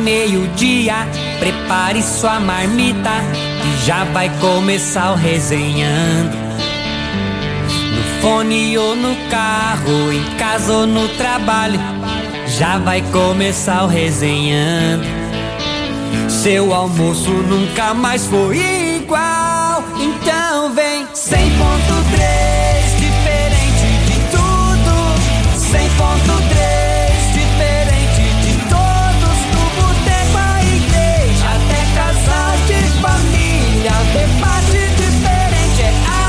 meio-dia, prepare sua marmita, que já vai começar o Resenhando. No fone ou no carro, em casa ou no trabalho, já vai começar o Resenhando. Seu almoço nunca mais foi igual, então vem 100.3, diferente de tudo. 100.3, diferente de todos. Do boteco à igreja, até casal de família, debate diferente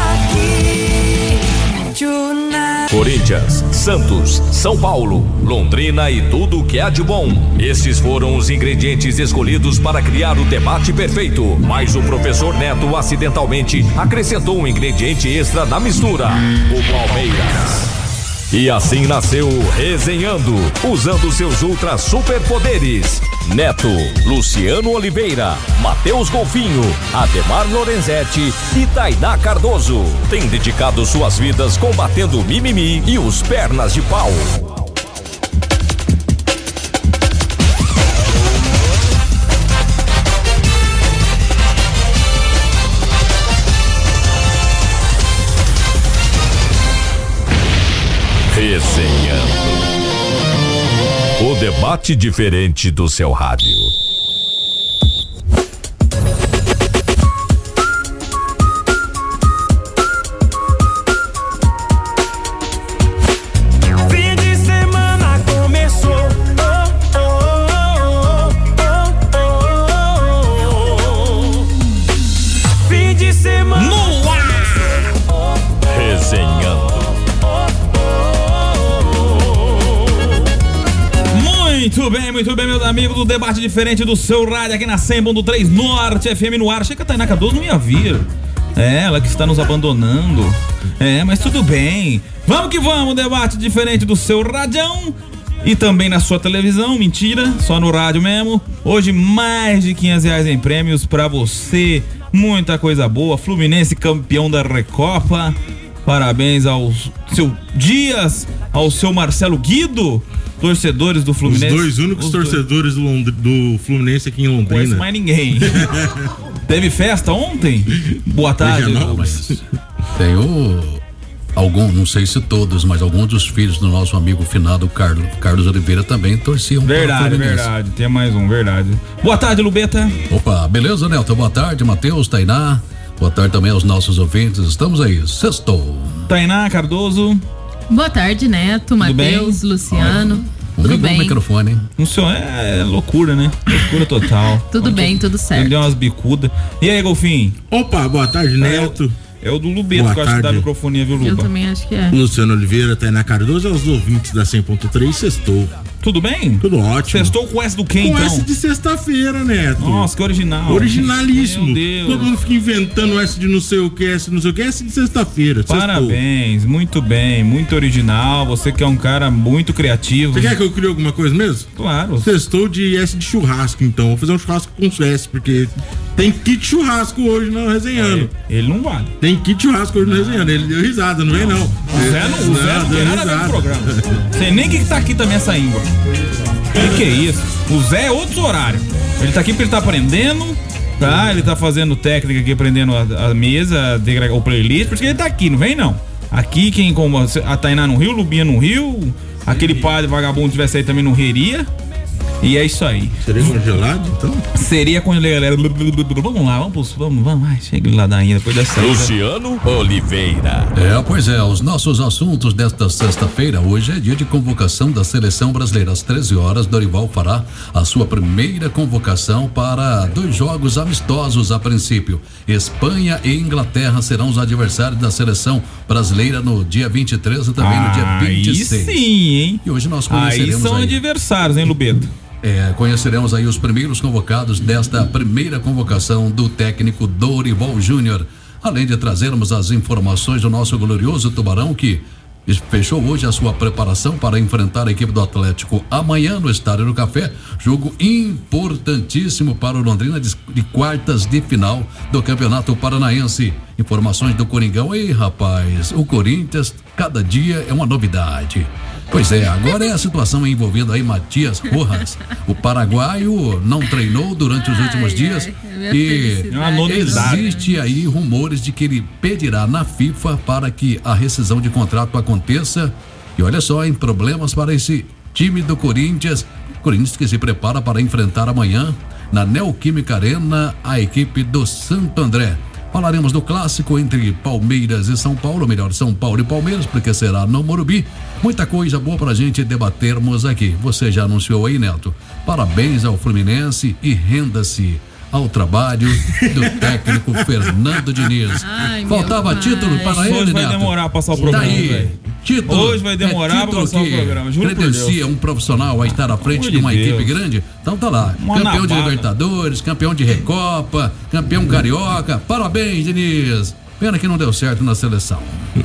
é aqui. Tonight. Corinthians, Santos, São Paulo, Londrina e tudo o que há de bom. Esses foram os ingredientes escolhidos para criar o debate perfeito. Mas o professor Neto acidentalmente acrescentou um ingrediente extra na mistura: o Palmeiras. E assim nasceu o Resenhando, usando seus ultra superpoderes. Neto, Luciano Oliveira, Matheus Golfinho, Ademar Lorenzetti e Tainá Cardoso têm dedicado suas vidas combatendo o mimimi e os pernas de pau. Resenhando. O debate diferente do seu rádio. Fim de semana começou. Fim de semana no ar. Resenhando. Muito bem, meus amigos do debate diferente do seu rádio aqui na 100.3 Norte FM no ar. Achei que a Tainá Cardoso não ia vir. É, ela que está nos abandonando. É, mas tudo bem. Vamos que vamos, debate diferente do seu radião e também na sua televisão. Mentira, só no rádio mesmo. Hoje mais de R$500 em prêmios pra você. Muita coisa boa. Fluminense campeão da Recopa. Parabéns ao seu Dias, ao seu Marcelo Guido. Torcedores do Fluminense. Os dois únicos torcedores do Fluminense aqui em Londrina. Não conheço mais ninguém. Teve festa ontem? Boa tarde. Tenho alguns, não sei se todos, mas alguns dos filhos do nosso amigo finado Carlos Oliveira também torciam. Verdade. Tem mais um, verdade. Boa tarde, Lubeta. Opa, beleza, Nelton? Boa tarde, Matheus, Tainá. Boa tarde também aos nossos ouvintes. Estamos aí, sextou. Tainá Cardoso. Boa tarde, Neto, Matheus, Luciano. Tudo bem? O microfone. O senhor é loucura, né? Loucura total. Tudo bem, tudo certo. Ele deu umas bicudas. E aí, Golfinho? Opa, boa tarde, Neto. É o do Lubeto que eu acho que dá microfonia, viu, Luba? Eu também acho que é. Luciano Oliveira, Tainá Cardoso, aos ouvintes da 100.3, sextou. Tudo bem? Tudo ótimo. Sextou com S do quê, então? Com S de sexta-feira, Neto. Nossa, que original. Originalíssimo. Meu Deus. Todo mundo fica inventando S de não sei o que, S de sexta-feira. Parabéns, sextou. Muito bem, muito original. Você que é um cara muito criativo. Você quer que eu crie alguma coisa mesmo? Claro. Sextou de S de churrasco, então. Vou fazer um churrasco com S, porque tem kit churrasco hoje no Resenhando. Ele não vale. Tem kit churrasco hoje no Resenhando. Ele deu risada, não vem não. O Zé não tem nada a ver com o programa. Sei nem que tá aqui também essa íngua. Que é isso? O Zé é outro horário. Ele tá aqui porque ele tá aprendendo, tá? Ele tá fazendo técnica aqui, aprendendo a mesa, o playlist, porque ele tá aqui, não vem não. Aqui quem, como a Tainá no Rio, Lubinha no Rio, aquele padre vagabundo tivesse aí também não riria. E é isso aí. Seria congelado, então? Seria congelado. Vamos lá, vamos, chega lá daí depois dessa. Luciano Oliveira. Pois é, os nossos assuntos desta sexta-feira. Hoje é dia de convocação da Seleção Brasileira. Às 13 horas, Dorival fará a sua primeira convocação para 2 jogos amistosos a princípio. Espanha e Inglaterra serão os adversários da Seleção Brasileira no dia 23 e também no dia 26. Aí sim, hein? E hoje nós conheceremos aí são adversários, hein, Lubeto? Conheceremos aí os primeiros convocados desta primeira convocação do técnico Dorival Júnior, além de trazermos as informações do nosso glorioso Tubarão, que fechou hoje a sua preparação para enfrentar a equipe do Atlético amanhã no Estádio do Café, jogo importantíssimo para o Londrina de quartas de final do Campeonato Paranaense. informações do Coringão. Ei, rapaz, o Corinthians, cada dia é uma novidade. Pois é, agora é a situação envolvendo aí Matias Rojas. O paraguaio não treinou durante os últimos dias e existe aí rumores de que ele pedirá na FIFA para que a rescisão de contrato aconteça. E olha só, em problemas para esse time do Corinthians. Corinthians que se prepara para enfrentar amanhã na Neoquímica Arena a equipe do Santo André. Falaremos do clássico entre Palmeiras e São Paulo, melhor, São Paulo e Palmeiras, porque será no Morumbi. Muita coisa boa pra gente debatermos aqui. Você já anunciou aí, Neto. Parabéns ao Fluminense e renda-se ao trabalho do técnico Fernando Diniz. Faltava título para ele, hoje vai Neto. Demorar a passar o programa, Daí, título. Hoje vai demorar pra passar o programa, juro por Deus. Credencia um profissional a estar à frente de uma equipe grande. Então tá lá, campeão de Libertadores, campeão de Recopa, campeão carioca. Parabéns, Diniz. Pena que não deu certo na seleção.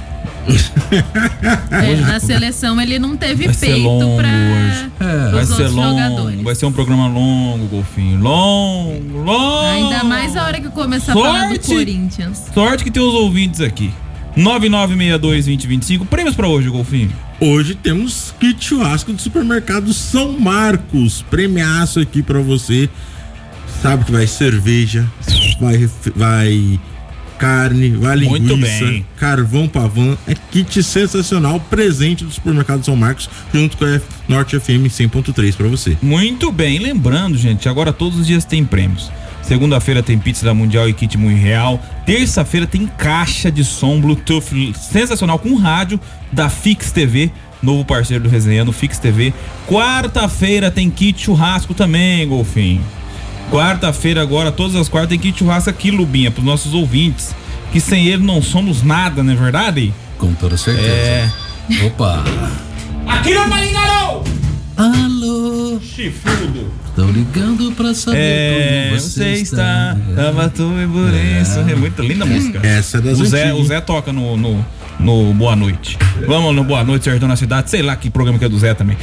Na seleção ele não teve peito para os outros jogadores. Vai ser um programa longo, Golfinho. Longo. Ainda mais a hora que começar a falar do Corinthians. Sorte que tem os ouvintes aqui. 9962-2025. Prêmios pra hoje, Golfinho. Hoje temos kit churrasco do supermercado São Marcos. Premiaço aqui pra você. Sabe que vai cerveja, vai carne, vai linguiça, carvão pavã. É kit sensacional, presente do supermercado São Marcos, junto com a Norte FM 100.3 pra você. Muito bem, lembrando, gente, agora todos os dias tem prêmios. Segunda-feira tem pizza da Mundial e kit muito real. Terça-feira tem caixa de som Bluetooth sensacional com rádio da Fix TV, novo parceiro do Resenhando, Fix TV. Quarta-feira tem kit churrasco também, Golfinho. Quarta-feira agora, todas as quartas tem kit churrasco aqui, Lubinha, pros nossos ouvintes, que sem ele não somos nada, não é verdade? Com toda certeza. Opa! Aqui não vai ligar não! Alô! Chifrudo! Tô ligando pra saber como você está. Tava tudo e por isso. É muito linda a música. Essa é das antigas. O Zé toca no Boa Noite. Vamos no Boa Noite, Sertão na Cidade. Sei lá que programa que é do Zé também.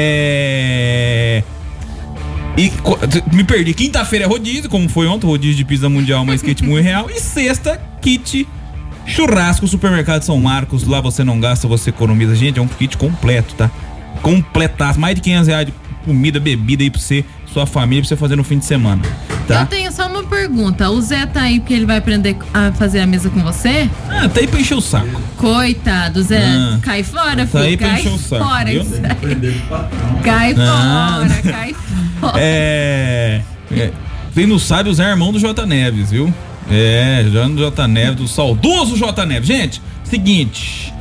Me perdi. Quinta-feira é rodízio, como foi ontem, rodízio de pizza mundial, mais kit muito real. E sexta, kit churrasco, supermercado São Marcos. Lá você não gasta, você economiza. Gente, é um kit completo, tá? Completaço. Mais de R$500 de comida, bebida aí pra você, sua família, pra você fazer no fim de semana, tá? Eu tenho só uma pergunta. O Zé tá aí porque ele vai aprender a fazer a mesa com você? Tá aí pra encher o saco. Coitado, Zé. Cai fora, filho. Tá aí pra cai encher o saco, fora, viu? Cai fora, cai fora. Quem não sabe, o Zé é irmão do J Neves, viu? Já no J Neves, do saudoso J Neves. Gente, seguinte.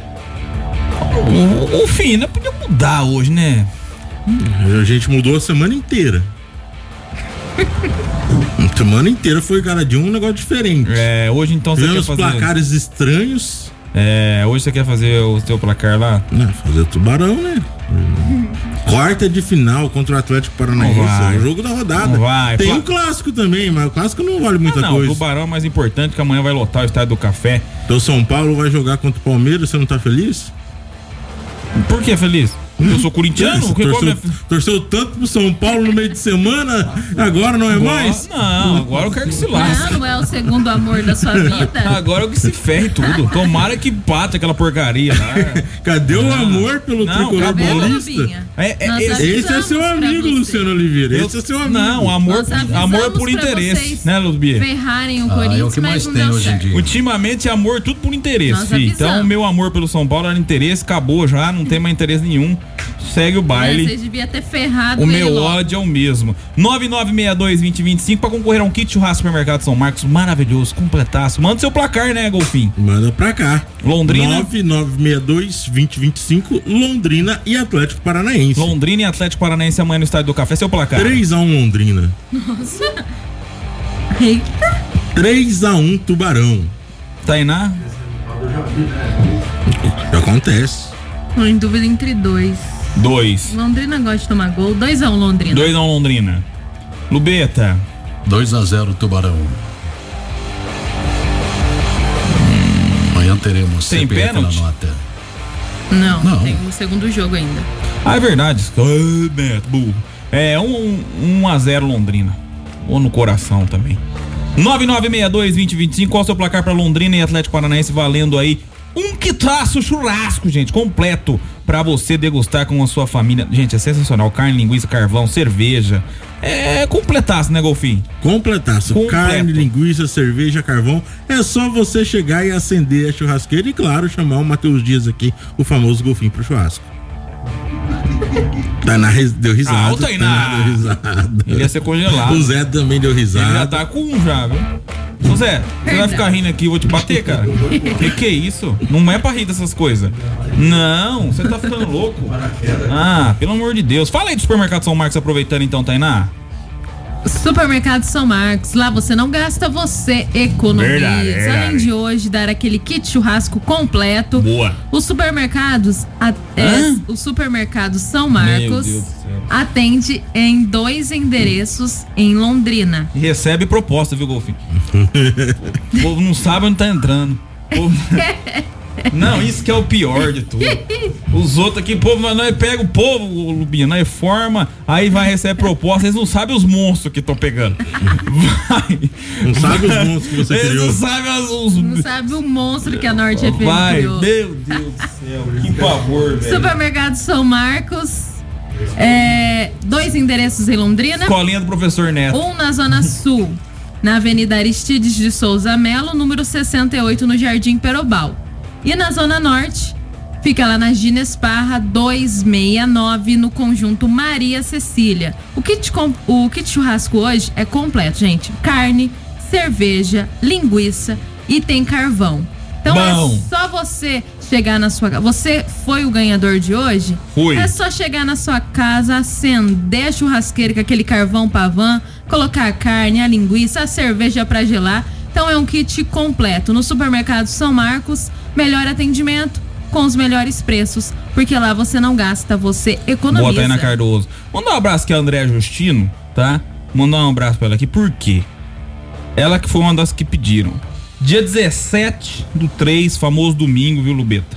O Fina podia mudar hoje, né? A gente mudou a semana inteira. A semana inteira foi cada dia um negócio diferente. Hoje então você quer fazer... placares estranhos. Hoje você quer fazer o seu placar lá? Não, fazer Tubarão, né? Quarta de final contra o Atlético Paranaense. É o jogo da rodada. Não vai. Tem um clássico também, mas o clássico não vale muita coisa. O Tubarão é mais importante, que amanhã vai lotar o Estádio do Café. Então São Paulo vai jogar contra o Palmeiras, você não tá feliz? Por que feliz? Eu sou corintiano? Torceu tanto pro São Paulo no meio de semana, agora não é mais? Não, agora eu quero que se lasque. Não é o segundo amor da sua vida? Agora eu que se ferre tudo. Tomara que bate aquela porcaria lá. Cadê o amor pelo tricolor paulista? Esse é seu amigo, Luciano Oliveira. Esse é seu amigo. Não, amor por interesse, né, Luzbia? Ferrarem o Corinthians, é o que mais tem hoje em dia. Ultimamente é amor tudo por interesse. Então o meu amor pelo São Paulo era interesse, acabou já, não tem mais interesse nenhum. Segue o baile. Você devia ter ferrado. O meu ódio é o mesmo. 9962-2025 pra concorrer a um kit churrasco supermercado São Marcos maravilhoso, completaço. Manda seu placar, né, Golfinho? Manda pra cá. Londrina 9962-2025, Londrina e Atlético Paranaense. Londrina e Atlético Paranaense amanhã no Estádio do Café. Seu placar? 3-1 Londrina. Nossa. Eita. 3-1 Tubarão. Tainá? Acontece. Tô em dúvida entre 2. Londrina gosta de tomar gol. 2-1 Londrina. 2-1 Londrina. Lubeta. 2-0 Tubarão. Amanhã teremos tem CPF pênalti? na nota. Não, tem o segundo jogo ainda. É verdade. Beto, burro. 1-0 Londrina. Ou no coração também. 9962-2025, qual o seu placar pra Londrina e Atlético Paranaense, valendo aí um quitaço churrasco, gente, completo pra você degustar com a sua família. Gente, é sensacional, carne, linguiça, carvão, cerveja, é completaço, né, Golfinho? Completaço, carne, linguiça, cerveja, carvão, é só você chegar e acender a churrasqueira e, claro, chamar o Matheus Dias aqui, o famoso Golfinho pro churrasco. Tainá deu risada. O Tainá deu risada. Ele ia ser congelado. O Zé também deu risada. Ele já tá com um já, viu? Ô Zé, você vai ficar rindo aqui, eu vou te bater, cara. Que é isso? Não é pra rir dessas coisas. Não, você tá ficando louco. Ah, pelo amor de Deus. Fala aí do Supermercado São Marcos, aproveitando então, Tainá. Supermercado São Marcos, lá você não gasta, você economiza. Verdade. Além de hoje dar aquele kit churrasco completo. Boa. Os supermercados, o Supermercado São Marcos atende em 2 endereços em Londrina. E recebe proposta, viu, Golfinho? O povo não sabe onde tá entrando. Não, isso que é o pior de tudo. Os outros aqui, povo, nós pega o povo, Lubinha, nós forma, aí vai receber proposta, eles não sabem os monstros que estão pegando. Não sabe os monstros que você criou. Não sabe o monstro que a Norte FM criou. Meu Deus do céu, que pavor, velho. Supermercado São Marcos, 2 endereços em Londrina. Escolinha do Professor Neto. Um na Zona Sul, na Avenida Aristides de Souza Melo, número 68, no Jardim Perobal. E na Zona Norte, fica lá na Gines Parra 269, no conjunto Maria Cecília. O kit churrasco hoje é completo, gente. Carne, cerveja, linguiça e tem carvão. Então é só você chegar na sua casa. Você foi o ganhador de hoje? Fui. É só chegar na sua casa, acender a churrasqueira com aquele carvão pavã, colocar a carne, a linguiça, a cerveja pra gelar. Então é um kit completo. No Supermercado São Marcos, melhor atendimento com os melhores preços, porque lá você não gasta, você economiza. Bota aí na Cardoso. Mandar um abraço aqui a Andréa Justino, tá? Mandar um abraço pra ela aqui, por quê? Ela que foi uma das que pediram. Dia 17/3, famoso domingo, viu, Lubeta?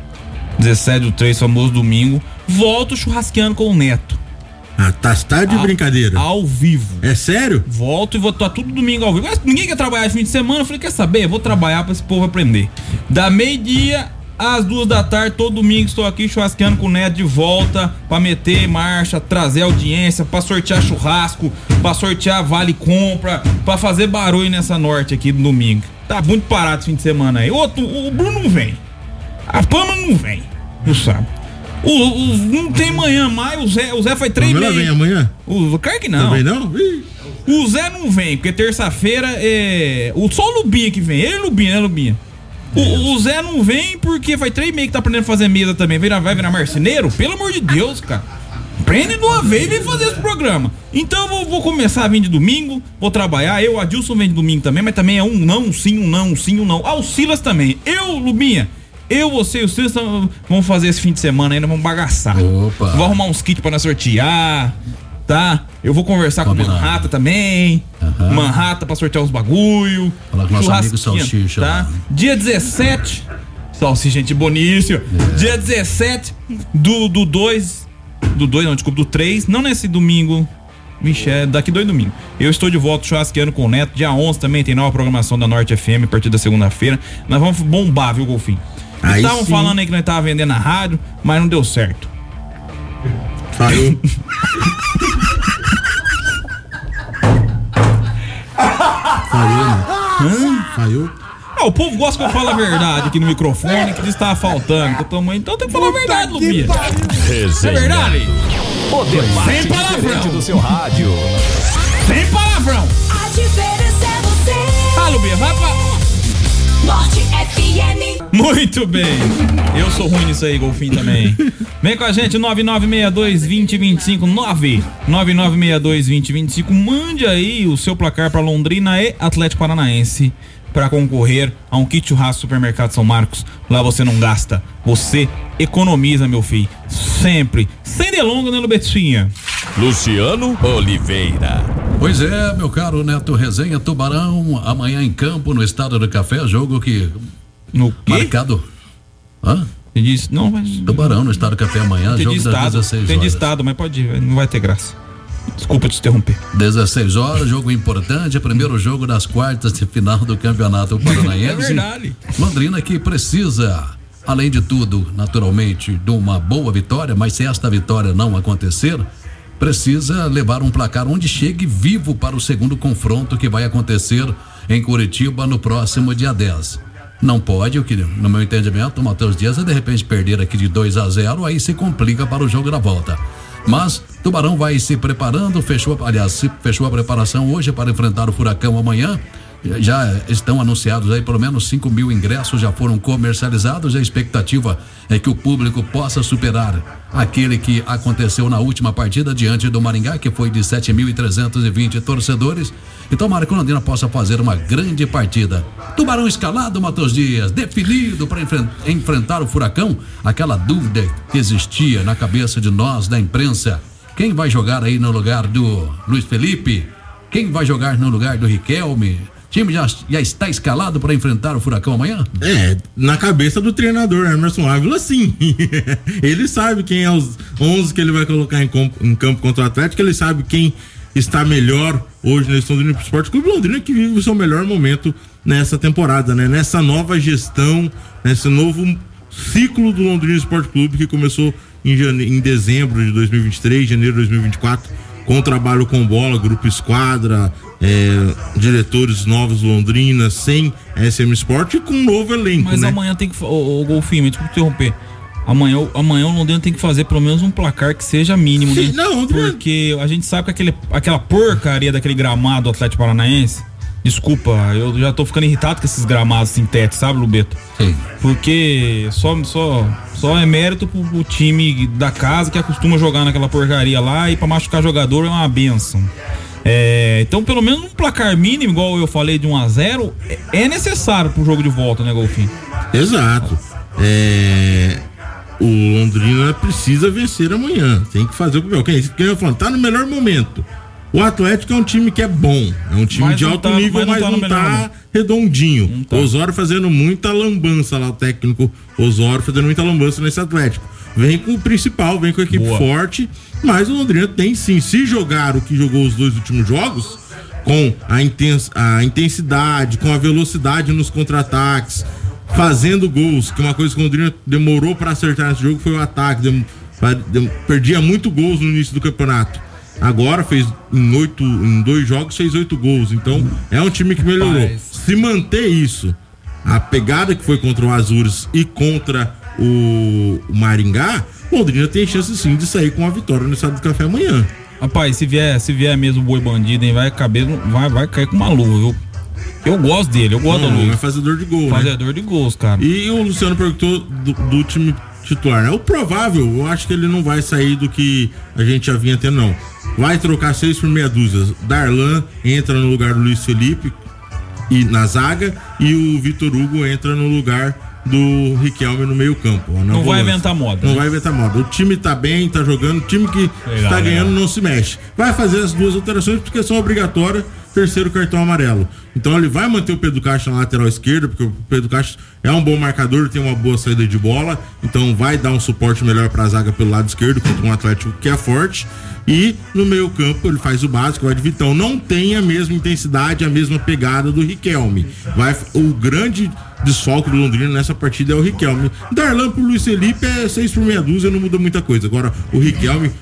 17/3, famoso domingo, volto churrasqueando com o Neto. Ah, tá de brincadeira. Ao vivo. É sério? Volto e vou estar tudo domingo ao vivo. Mas ninguém quer trabalhar de fim de semana. Eu falei, quer saber? Eu vou trabalhar pra esse povo aprender. Da meio-dia às 2 da tarde, todo domingo estou aqui churrasqueando com o Neto de volta pra meter marcha, trazer audiência, pra sortear churrasco, pra sortear vale compra, pra fazer barulho nessa Norte aqui do domingo. Tá muito parado esse fim de semana aí. O Bruno não vem. A Pama não vem. Não sabe. Não tem manhã mais, o Zé foi 3 meses. Vem amanhã? Claro que não. Também não? O Zé não vem, porque terça-feira é. Só o Lubinha que vem. Ele e Lubinha. O Zé não vem porque faz 3 meses que tá aprendendo a fazer mesa também. Vai virar marceneiro? Pelo amor de Deus, cara. Prende de uma vez e vem fazer esse programa. Então eu vou começar a vir de domingo, vou trabalhar. O Adilson vem de domingo também, mas também é um não, sim, um não, sim, um não. O Silas também. Lubinha. Você e o Silas vamos fazer esse fim de semana ainda, vamos bagaçar. Opa. Vou arrumar uns kits pra nós sortear, tá? Eu vou conversar com o Manhattan também. Manhattan pra sortear uns bagulho. Falar com nosso amigo Salsicha, tá? lá. Dia 17, Salsicha, gente boníssima. Dia 17 do 3, não nesse domingo. Vixe, é daqui 2 domingos. Eu estou de volta churrasqueando com o Neto. Dia 11 também tem nova programação da Norte FM a partir da segunda-feira. Nós vamos bombar, viu, Golfinho? Estavam falando aí que nós tava vendendo na rádio, mas não deu certo. Falhou. Falhou. O povo gosta que eu fale a verdade aqui no microfone, que diz que tava faltando. Então tem que falar a verdade, Lubinha. É verdade? O debate sem palavrão do seu rádio. Sem palavrão. A diferença é você. Lubinha, vai pra Norte FM. Muito bem. Eu sou ruim nisso aí, Golfinho também. Vem com a gente, 9962-2025, 9962-2025. Mande aí o seu placar pra Londrina e Atlético Paranaense para concorrer a um kit churrasco Supermercado São Marcos. Lá você não gasta, você economiza, meu filho. Sempre. Sem delongas, né, Lubetinha? Luciano Oliveira. Pois é, meu caro Neto Resenha, Tubarão, amanhã em campo no Estado do Café, jogo que... No quê? Marcado. Hã? Você disse, não, mas... Tubarão no Estado do Café amanhã, Tem jogo de das estado, 16 horas. tem de estado, mas pode ir, não vai ter graça. Desculpa te interromper. 16 horas, jogo importante, primeiro jogo das quartas de final do Campeonato Paranaense. É verdade. Londrina que precisa, além de tudo, naturalmente, de uma boa vitória, mas se esta vitória não acontecer, precisa levar um placar onde chegue vivo para o segundo confronto que vai acontecer em Curitiba no próximo dia 10. Não pode, o que, no meu entendimento, o Matheus Dias é de repente perder aqui de 2-0, aí se complica para o jogo da volta. Mas Tubarão vai se preparando, fechou a preparação hoje para enfrentar o Furacão amanhã. Já estão anunciados aí pelo menos 5.000 ingressos, já foram comercializados. A expectativa é que o público possa superar aquele que aconteceu na última partida diante do Maringá, que foi de 7.320 torcedores. Então, Marco Londrina possa fazer uma grande partida. Tubarão escalado, Matheus Dias, definido para enfrentar o Furacão. Aquela dúvida que existia na cabeça de nós da imprensa: quem vai jogar aí no lugar do Luiz Felipe? Quem vai jogar no lugar do Riquelme? O time já está escalado para enfrentar o Furacão amanhã? Na cabeça do treinador Emerson Ávila, sim. Ele sabe quem é os 11 que ele vai colocar em campo contra o Atlético, ele sabe quem está melhor hoje nesse Londrina Esporte Clube. Londrina que vive o seu melhor momento nessa temporada, né? Nessa nova gestão, nesse novo ciclo do Londrina Esporte Clube que começou em dezembro de 2023, janeiro de 2024, com trabalho com bola, grupo esquadra, diretores novos Londrina, sem SM Sport e com um novo elenco. Mas né? Amanhã tem que. Ô Golfinho, desculpa interromper. Amanhã o Londrina tem que fazer pelo menos um placar que seja mínimo, né? Não, porque a gente sabe que aquela porcaria daquele gramado do Atlético Paranaense. Desculpa, eu já tô ficando irritado com esses gramados sintéticos, sabe, Lubeto? Sim. Porque só é mérito pro time da casa que acostuma jogar naquela porcaria lá, e pra machucar jogador é uma bênção. Então pelo menos um placar mínimo, igual eu falei, de 1-0, é necessário pro jogo de volta, né, Golfinho? Exato. O Londrina precisa vencer amanhã, tem que fazer o que eu falo, tá no melhor momento. O Atlético é um time que é bom, é um time de alto nível, mas não tá redondinho. O Osório fazendo muita lambança lá, o técnico Osório fazendo muita lambança nesse Atlético. Vem com o principal, vem com a equipe forte, mas o Londrina tem sim, se jogar o que jogou os dois últimos jogos, com a intensidade, com a velocidade nos contra-ataques, fazendo gols, que uma coisa que o Londrina demorou para acertar nesse jogo foi o ataque, perdia muito gols no início do campeonato. Agora fez em 2 jogos, fez 8 gols. Então é um time que melhorou. Se manter isso, a pegada que foi contra o Azures e contra o Maringá, o Londrina tem chance sim de sair com a vitória no Estado do Café amanhã. Rapaz, se vier mesmo o boi bandido, hein, vai cair com uma luva, viu? Eu gosto dele, eu gosto do Luva. É fazedor de gol, Fazedor de gols, cara. E o Luciano perguntou do time titular, né? O provável, eu acho que ele não vai sair do que a gente já vinha tendo, não. Vai trocar 6 por meia dúzia. Darlan entra no lugar do Luiz Felipe na zaga, e o Vitor Hugo entra no lugar do Riquelme no meio campo. Não vai inventar moda. Não vai inventar moda. O time tá bem, tá jogando, o time que tá ganhando não se mexe. Vai fazer as 2 alterações porque são obrigatórias, terceiro cartão amarelo. Então ele vai manter o Pedro Castro na lateral esquerda, porque o Pedro Castro é um bom marcador, tem uma boa saída de bola, então vai dar um suporte melhor pra zaga pelo lado esquerdo contra um Atlético que é forte. E no meio campo ele faz o básico, vai de Vitão. Não tem a mesma intensidade, a mesma pegada do Riquelme. O grande desfalque do Londrina nessa partida é o Riquelme. Darlan pro Luiz Felipe é 6 por meia dúzia, não muda muita coisa. Agora o Riquelme,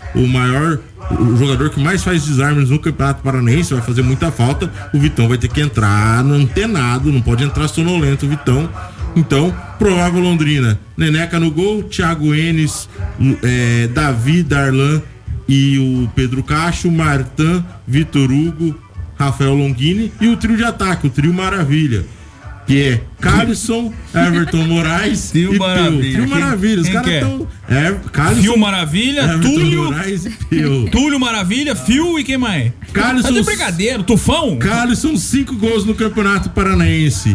o jogador que mais faz desarmes no Campeonato Paranaense, vai fazer muita falta. O Vitão vai ter que entrar antenado, não pode entrar sonolento o Vitão. Então, provável Londrina: Neneca no gol, Thiago Enes, Davi, Darlan e o Pedro Cacho, Martan, Vitor Hugo, Rafael Longini, e o trio de ataque, o trio Maravilha, que é Calisson, Everton Moraes e Peu. Trio Maravilha. Os caras estão. Fio Maravilha, Everton Túlio Moraes e Peu. Túlio Maravilha, Fio e quem mais? Calisson. Cadê o brigadeiro? Tufão? Calisson, 5 gols no Campeonato Paranaense.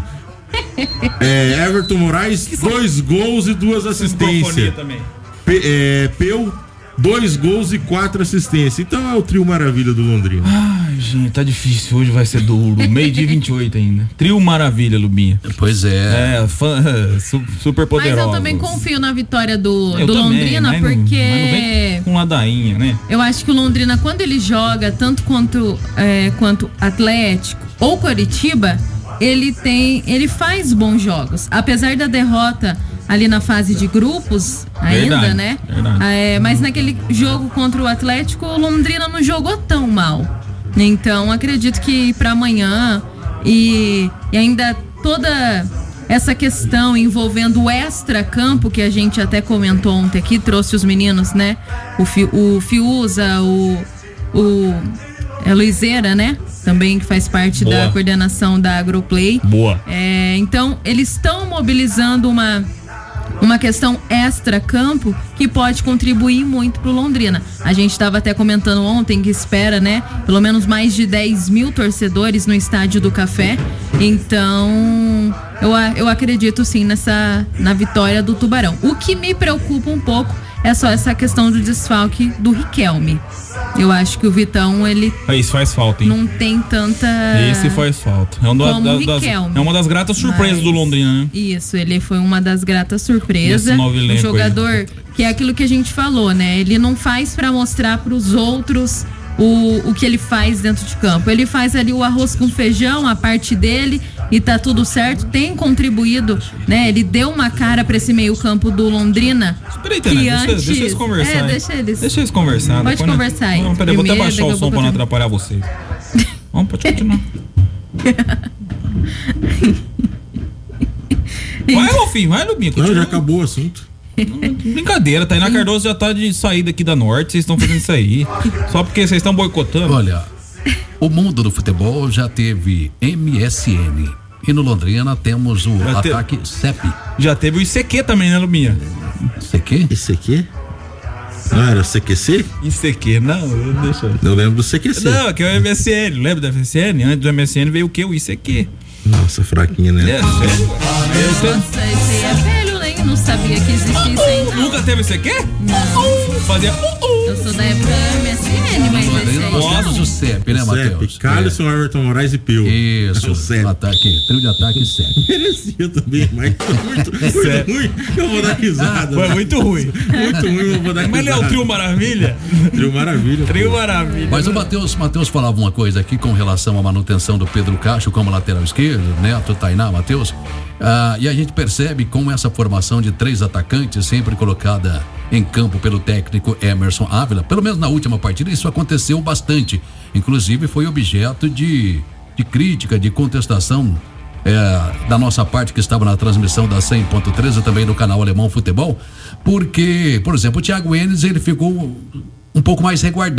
Everton Moraes, 2 gols e 2 assistências. Peu, 2 gols e 4 assistências. Então é o trio maravilha do Londrina. Ai, gente, tá difícil. Hoje vai ser duro. Meio-dia 28 ainda. Trio maravilha, Lubinha. Pois é. Super poderoso. Mas eu também confio na vitória do também, Londrina, mas porque... Mas não vem com ladainha, né? Eu acho que o Londrina, quando ele joga, tanto quanto Atlético ou Coritiba, ele faz bons jogos. Apesar da derrota ali na fase de grupos, ainda, verdade, né? Verdade. Mas naquele jogo contra o Atlético, o Londrina não jogou tão mal. Então, acredito que para amanhã e ainda toda essa questão envolvendo o extra-campo, que a gente até comentou ontem aqui, trouxe os meninos, né? O Fiuza, o Luizeira, né? Também que faz parte da coordenação da Agroplay. Boa. Então, eles estão mobilizando uma questão extra-campo que pode contribuir muito pro Londrina. A gente estava até comentando ontem que espera, né? Pelo menos mais de 10 mil torcedores no Estádio do Café. Então, eu acredito sim na vitória do Tubarão. O que me preocupa um pouco é só essa questão do desfalque do Riquelme. Eu acho que o Vitão, ele... Isso faz falta, hein? Não tem tanta... Esse faz falta. Como o Riquelme. É uma das gratas surpresas do Londrina, né? Isso, ele foi uma das gratas surpresas. Um jogador aí, que é aquilo que a gente falou, né? Ele não faz pra mostrar pros outros o que ele faz dentro de campo. Ele faz ali o arroz com feijão, a parte dele, e tá tudo certo. Tem contribuído, né? Ele deu uma cara pra esse meio campo do Londrina. Peraí, deixa eles conversar. Deixa eles conversar. Pode conversar aí. Não, peraí, vou até baixar o som pra não atrapalhar vocês. Vamos, pode continuar. Vai, Rolfinho, vai, Lubinha. Não, já acabou o assunto. Brincadeira, Tainá Cardoso já tá de saída aqui da Norte, vocês estão fazendo isso aí. Só porque vocês estão boicotando. Olha, o mundo do futebol já teve MSN. E no Londrina temos o ataque CEP. Já teve o ICQ também, né, Lubinha? ICQ? ICQ? Não era o CQC? ICQ, não, deixa eu... Eu lembro do CQC. Não, que é o MSN, lembra do MSN? Antes do MSN veio o quê? O ICQ. Nossa, fraquinha, né? Nossa, esse aí é velho, né? Não sabia que existia isso ainda. Nunca teve ICQ? Não. Fazia... Eu sou da época MSN, mas esse aí... Nós temos o CEP, né, Matheus? Calisson, Everton Moraes e Peu. Isso, o CEP. Trio de ataque CEP. Merecia também, mas muito ruim. Eu vou dar risada. Foi muito ruim. Muito ruim, eu vou dar risada. Mas ele é o Trio Maravilha? Trio Maravilha. Trio Maravilha. Mas o Matheus falava uma coisa aqui com relação à manutenção do Pedro Cacho como lateral esquerdo, Neto, Tainá, Matheus. E a gente percebe como essa formação de 3 atacantes, sempre colocada em campo pelo técnico Emerson Ávila, pelo menos na última partida, isso aconteceu bastante. Inclusive foi objeto de crítica, de contestação da nossa parte que estava na transmissão da 100.13 também no canal Alemão Futebol, porque, por exemplo, o Thiago Enes, ele ficou um pouco mais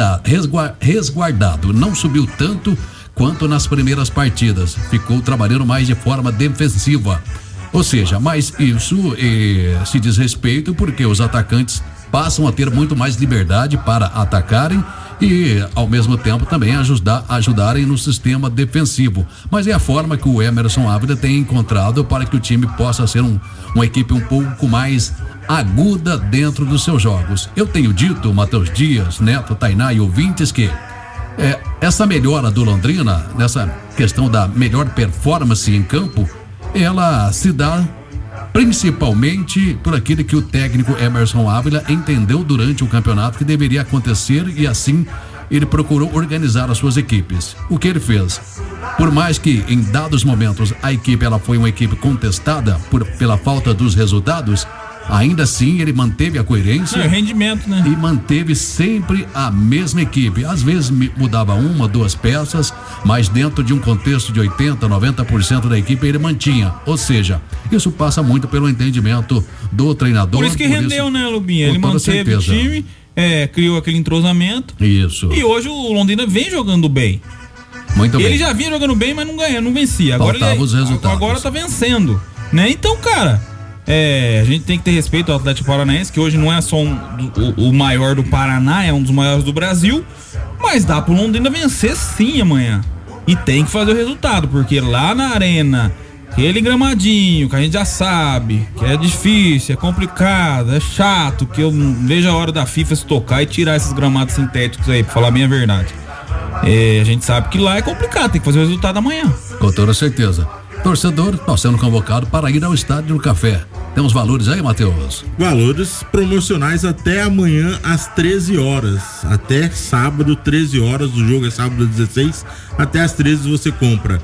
resguardado, não subiu tanto quanto nas primeiras partidas, ficou trabalhando mais de forma defensiva. Ou seja, mas isso se diz respeito porque os atacantes passam a ter muito mais liberdade para atacarem e, ao mesmo tempo, também ajudarem no sistema defensivo. Mas é a forma que o Emerson Ávila tem encontrado para que o time possa ser uma equipe um pouco mais aguda dentro dos seus jogos. Eu tenho dito, Matheus Dias, Neto, Tainá e ouvintes, que essa melhora do Londrina, nessa questão da melhor performance em campo, ela se dá principalmente por aquilo que o técnico Emerson Ávila entendeu durante o campeonato que deveria acontecer, e assim ele procurou organizar as suas equipes. O que ele fez? Por mais que em dados momentos a equipe ela foi uma equipe contestada pela falta dos resultados, ainda assim ele manteve a coerência, rendimento, né? E manteve sempre a mesma equipe. Às vezes mudava 1, 2 peças, mas dentro de um contexto de 80%, 90% da equipe ele mantinha. Ou seja, isso passa muito pelo entendimento do treinador. Por isso que rendeu, né, Lubinha? Ele manteve o time, criou aquele entrosamento. Isso. E hoje o Londrina vem jogando bem. Muito bem. Ele já vinha jogando bem, mas não vencia. Faltava os resultados. Agora tá vencendo, né? Então, cara, a gente tem que ter respeito ao Atlético Paranaense, que hoje não é só o maior do Paraná, é um dos maiores do Brasil, mas dá pro Londrina vencer sim amanhã. E tem que fazer o resultado, porque lá na Arena, aquele gramadinho que a gente já sabe que é difícil, é complicado, é chato, que eu não vejo a hora da FIFA se tocar e tirar esses gramados sintéticos aí, pra falar a minha verdade. A gente sabe que lá é complicado, tem que fazer o resultado amanhã. Com toda certeza. Torcedor, nós sendo convocado para ir ao Estádio do Café. Tem uns valores aí, Matheus? Valores promocionais até amanhã às 13 horas. Até sábado, 13 horas. O jogo é sábado às 16. Até às 13 você compra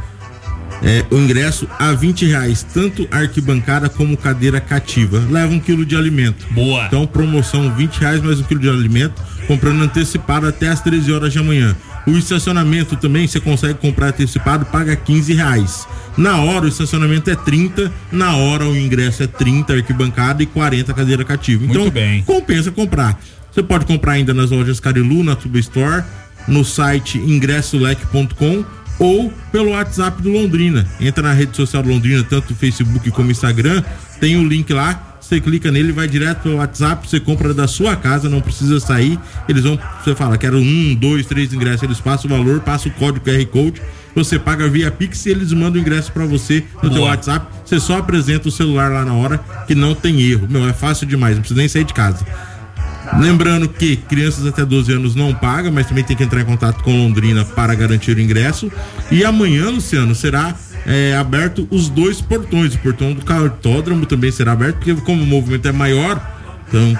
o ingresso a R$20, tanto arquibancada como cadeira cativa. Leva 1 quilo de alimento. Boa. Então, promoção R$20 mais 1 quilo de alimento, comprando antecipado até às 13 horas de amanhã. O estacionamento também você consegue comprar antecipado, paga R$15. Na hora o estacionamento é 30, na hora o ingresso é 30 arquibancada e 40 cadeira cativa. Então, muito bem. Compensa comprar. Você pode comprar ainda nas lojas Carilu, na Tuba Store, no site ingressolec.com ou pelo WhatsApp do Londrina. Entra na rede social do Londrina, tanto Facebook como Instagram, tem o link lá. Você clica nele, vai direto pelo WhatsApp, você compra da sua casa, não precisa sair. Eles vão, você fala, quero 1, 2, 3 ingressos, eles passam o valor, passa o código QR Code, você paga via Pix e eles mandam o ingresso pra você no teu WhatsApp. Você só apresenta o celular lá na hora, que não tem erro. É fácil demais, não precisa nem sair de casa. Lembrando que crianças até 12 anos não pagam, mas também tem que entrar em contato com Londrina para garantir o ingresso. E amanhã, Luciano, será aberto os 2 portões. O portão do cartódromo também será aberto, porque como o movimento é maior, então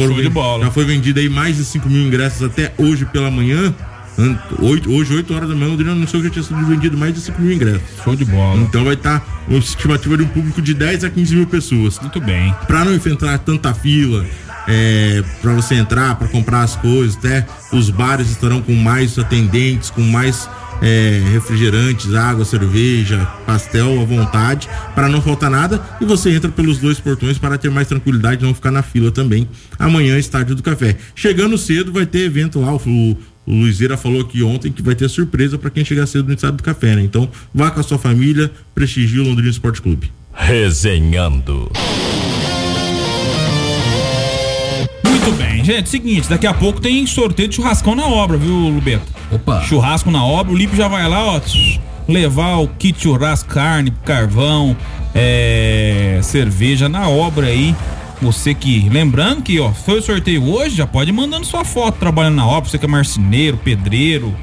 já foi vendido aí mais de 5 mil ingressos até hoje pela manhã. Hoje, 8 horas da manhã, Londrina anunciou que já tinha sido vendido mais de 5 mil ingressos. Show de bola. Então vai estar uma estimativa de um público de 10 a 15 mil pessoas. Muito bem. Para não enfrentar tanta fila, para você entrar, para comprar as coisas, até os bares estarão com mais atendentes, com mais refrigerantes, água, cerveja, pastel à vontade, para não faltar nada, e você entra pelos 2 portões para ter mais tranquilidade e não ficar na fila também. Amanhã, Estádio do Café. Chegando cedo, vai ter evento lá, o Luizeira falou aqui ontem que vai ter surpresa para quem chegar cedo no Estádio do Café, né? Então, vá com a sua família, prestigie o Londrina Esporte Clube. Resenhando. Muito bem, gente, seguinte, daqui a pouco tem sorteio de churrascão na obra, viu, Lubeto? Opa! Churrasco na obra, o Lipe já vai lá, ó, levar o kit churrasco, carne, carvão, cerveja na obra aí. Você que, lembrando que, ó, foi o sorteio hoje, já pode ir mandando sua foto trabalhando na obra, você que é marceneiro, pedreiro,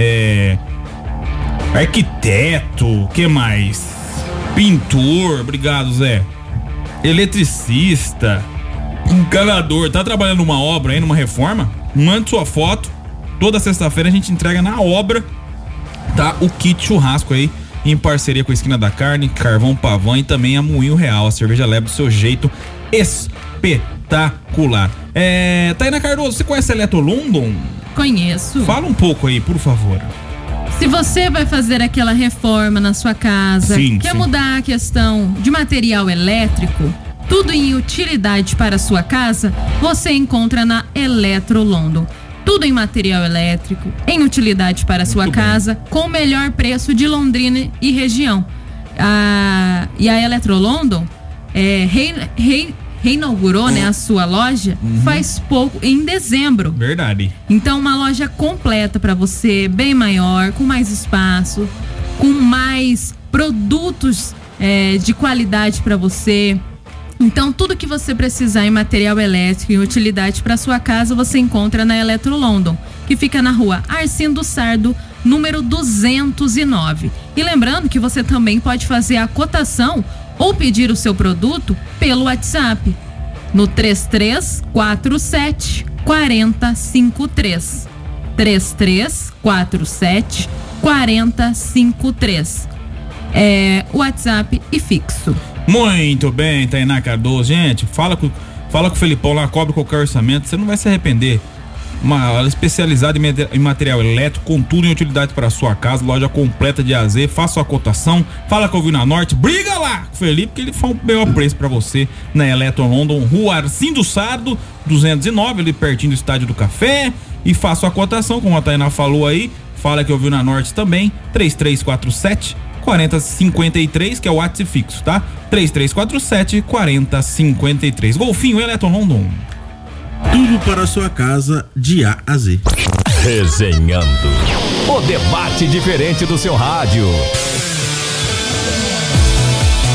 arquiteto, que mais? Pintor, obrigado, Zé. Eletricista, encanador, tá trabalhando numa obra aí, numa reforma? Mande sua foto. Toda sexta-feira a gente entrega na obra, tá? O kit churrasco aí, em parceria com a Esquina da Carne, Carvão Pavão e também a Moinho Real. A cerveja leva do seu jeito espetacular. Tainá Cardoso, você conhece a Eletro London? Conheço. Fala um pouco aí, por favor. Se você vai fazer aquela reforma na sua casa, quer mudar a questão de material elétrico, tudo em utilidade para a sua casa, você encontra na Eletro London. Tudo em material elétrico, em utilidade para a sua casa, com o melhor preço de Londrina e região. E a Eletro London reinaugurou, né, a sua loja faz pouco, em dezembro. Verdade. Então, uma loja completa para você, bem maior, com mais espaço, com mais produtos de qualidade para você. Então, tudo que você precisar em material elétrico e utilidade para sua casa, você encontra na Eletro London, que fica na rua Arcindo Sardo, número 209. E lembrando que você também pode fazer a cotação ou pedir o seu produto pelo WhatsApp, no 3347 4053. 3347 4053. WhatsApp e fixo. Muito bem, Tainá Cardoso. Gente, fala com o Felipão lá, cobre qualquer orçamento, você não vai se arrepender. Uma especializada em material elétrico, com tudo em utilidade para a sua casa, loja completa de AZ, faça sua cotação, fala que eu vi na Norte, briga lá com o Felipe, que ele faz o melhor preço para você na Eletro London, rua Arcindo Sardo, 209, ali pertinho do Estádio do Café, e faça a cotação, como a Tainá falou aí, fala que eu vi na Norte também, 3347 4053, que é o WhatsApp fixo, tá? 3347 4053. Golfinho Eletro London. Tudo para a sua casa de A a Z. Resenhando. O debate diferente do seu rádio.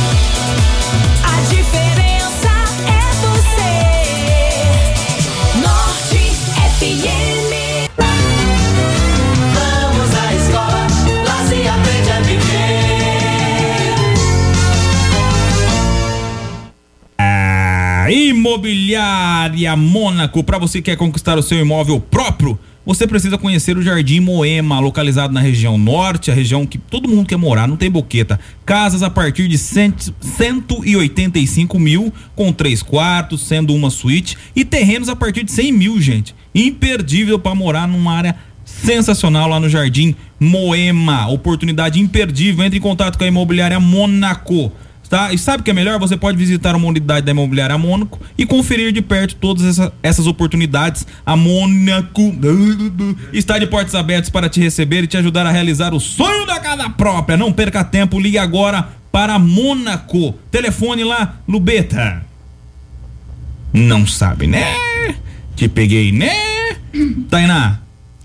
Imobiliária Mônaco, para você que quer conquistar o seu imóvel próprio, você precisa conhecer o Jardim Moema, localizado na região norte, a região que todo mundo quer morar, não tem boqueta. Casas a partir de 185 mil, com 3 quartos, sendo uma suíte, e terrenos a partir de 100 mil, gente. Imperdível para morar numa área sensacional lá no Jardim Moema. Oportunidade imperdível. Entre em contato com a Imobiliária Mônaco. Tá? E sabe o que é melhor? Você pode visitar uma unidade da Imobiliária Mônaco e conferir de perto todas essas oportunidades. A Mônaco está de portas abertas para te receber e te ajudar a realizar o sonho da casa própria. Não perca tempo, ligue agora para a Mônaco. Telefone lá, Lubeta. Não sabe, né? Te peguei, né? Tainá.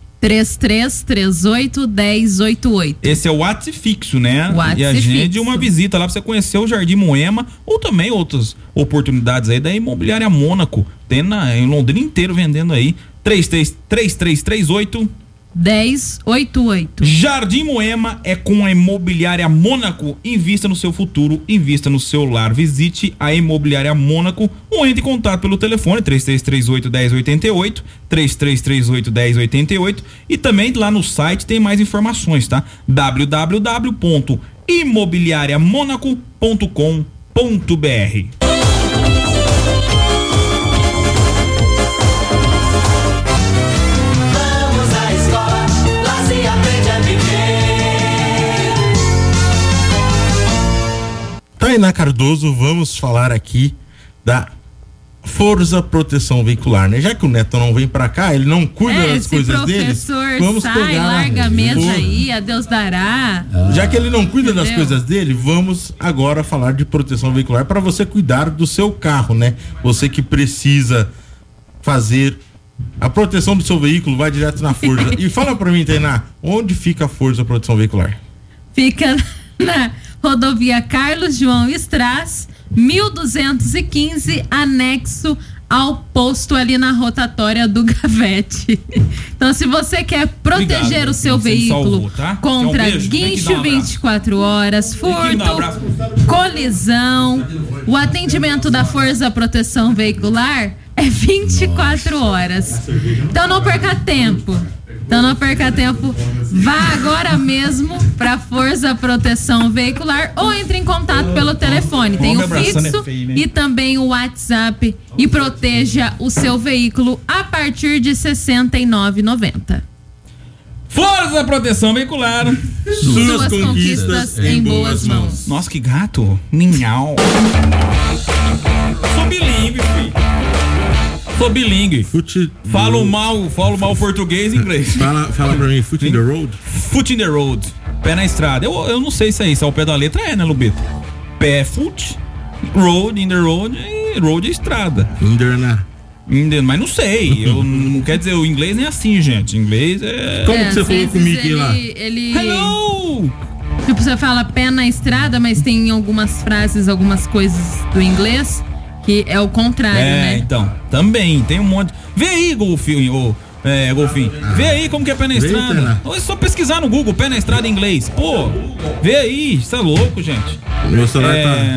3338-1088. Esse é o WhatsApp fixo, né? WhatsApp e a gente fixo. uma visita lá pra você conhecer o Jardim Moema ou também outras oportunidades aí da Imobiliária Mônaco. Tem em Londrina inteiro vendendo aí. 3338 1088. Jardim Moema é com a Imobiliária Mônaco. Invista no seu futuro, invista no seu lar. Visite a Imobiliária Mônaco ou entre em contato pelo telefone 3338-1088, 3338-1088, e também lá no site tem mais informações, tá? www.imobiliariamonaco.com.br. Tainá Cardoso, vamos falar aqui da Forza Proteção Veicular, né? Já que o Neto não vem pra cá, ele não cuida das coisas dele. Vamos sai, larga a mesa aí, a Deus dará. Já que ele não cuida das coisas dele, vamos agora falar de proteção veicular para você cuidar do seu carro, né? Você que precisa fazer a proteção do seu veículo, vai direto na Forza. E fala pra mim, Tainá, onde fica a Forza Proteção Veicular? Fica na rodovia Carlos João Stras, 1215, anexo ao posto ali na rotatória do Gavete. Então, se você quer proteger o seu veículo salvou, tá? contra guincho 24 horas, furto, colisão, o atendimento da Forza Proteção Veicular é 24 horas. Então, não perca tempo. Vá agora mesmo para Forza Proteção Veicular ou entre em contato pelo telefone. Tem o fixo e também o WhatsApp e proteja o seu veículo a partir de R$ 69,90. Forza Proteção Veicular. Suas conquistas em boas mãos. Nossa, que gato. Minhau. Sou bilíngue, filho. Sou bilíngue. Falo mal português e inglês. Fala pra mim, foot in the road? Foot in the road. Pé na estrada. Eu não sei se é isso. Ao pé da letra é, né, Lubito? Pé, foot, road, in the road, e road é estrada. Mas não sei. Eu não quer dizer, o inglês não é assim, gente. Inglês é. Como que você falou com o Mickey lá? Hello! Tipo, você fala pé na estrada, mas tem algumas frases, algumas coisas do inglês que é o contrário, né? Então, também, tem um monte. Vê aí, Golfinho, Golfinho. Vê aí como que é pé na estrada. Ou é só pesquisar no Google, pé na estrada em inglês. Pô, vê aí, isso é louco, gente. Meu celular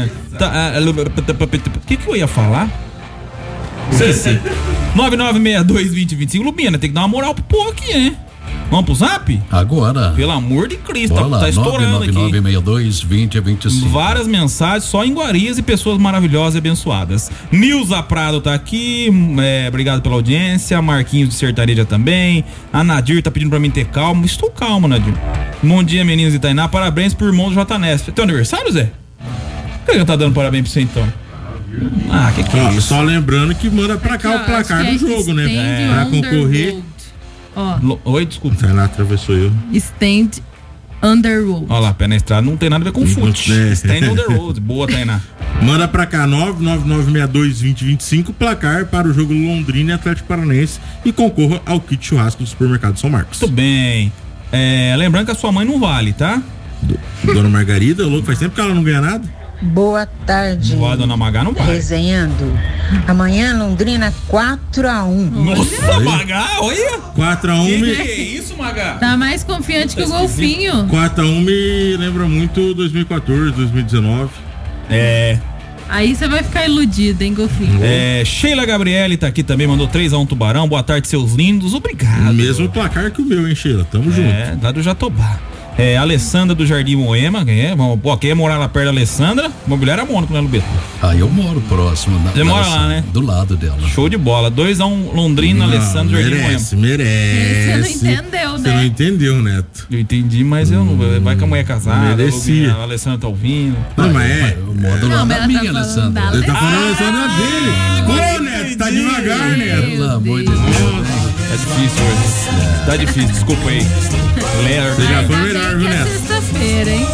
O que eu ia falar? Esqueci. 9962-2025. Lubina, tem que dar uma moral pro povo aqui, hein? Vamos pro zap? Agora. Pelo amor de Cristo, Bora lá, tá estourando 99962-2025. Várias mensagens só em Guarias e pessoas maravilhosas e abençoadas. Nilza Prado tá aqui, obrigado pela audiência. Marquinhos de Sertareja também. A Nadir tá pedindo pra mim ter calma. Estou calmo, Nadir. Bom dia, meninos de Tainá. Parabéns pro irmão do JNesp. Teu aniversário, Zé? Por que ele tá dando parabéns pra você então? Que é isso? Só lembrando que manda pra cá o placar do jogo, né? Pra concorrer. Oi, desculpa. Tainá atravessou eu. Stand under road. Olha lá, pé na estrada não tem nada a ver com foot. Stand on the road. Boa, Tainá. Manda pra cá, 99962-2025, placar para o jogo Londrina e Atlético Paranaense e concorra ao kit churrasco do Supermercado São Marcos. Muito bem. Lembrando que a sua mãe não vale, tá? Dona Margarida, louco, faz tempo que ela não ganha nada. Boa tarde. Boa, Dona Magá não vai. Resenhando. Amanhã Londrina 4-1. Nossa, Magá, olha. 4-1. Que é isso, Magá? Tá mais confiante que o Golfinho. 4-1 me lembra muito 2014, 2019. Aí você vai ficar iludido, hein, Golfinho? Sheila Gabriele tá aqui também, mandou 3-1 Tubarão. Boa tarde, seus lindos. Obrigado. Mesmo placar que o meu, hein, Sheila? Tamo junto. Lá do Jatobá. Alessandra do Jardim Moema, quem é morar lá perto da Alessandra? Mobiliária Mônaco, né, Lubeto? Eu moro próximo. Você mora lá, né? Do lado dela. Show de bola. 2-1 Londrina, Alessandra, Jardim Moema. Merece. Você não entendeu, né? Você não entendeu, Neto. Eu entendi, mas eu não. Vai que a mulher é casada. Merecia. A Alessandra tá ouvindo. Não, mas é. Eu moro do lado da minha, Alessandra. Ele tá falando a Alessandra dele. Ô, Neto, tá devagar, Neto. Pelo amor de Deus. Tá difícil hoje. Tá difícil, desculpa aí. Você já foi melhor, viu, Neto? Sexta-feira, hein?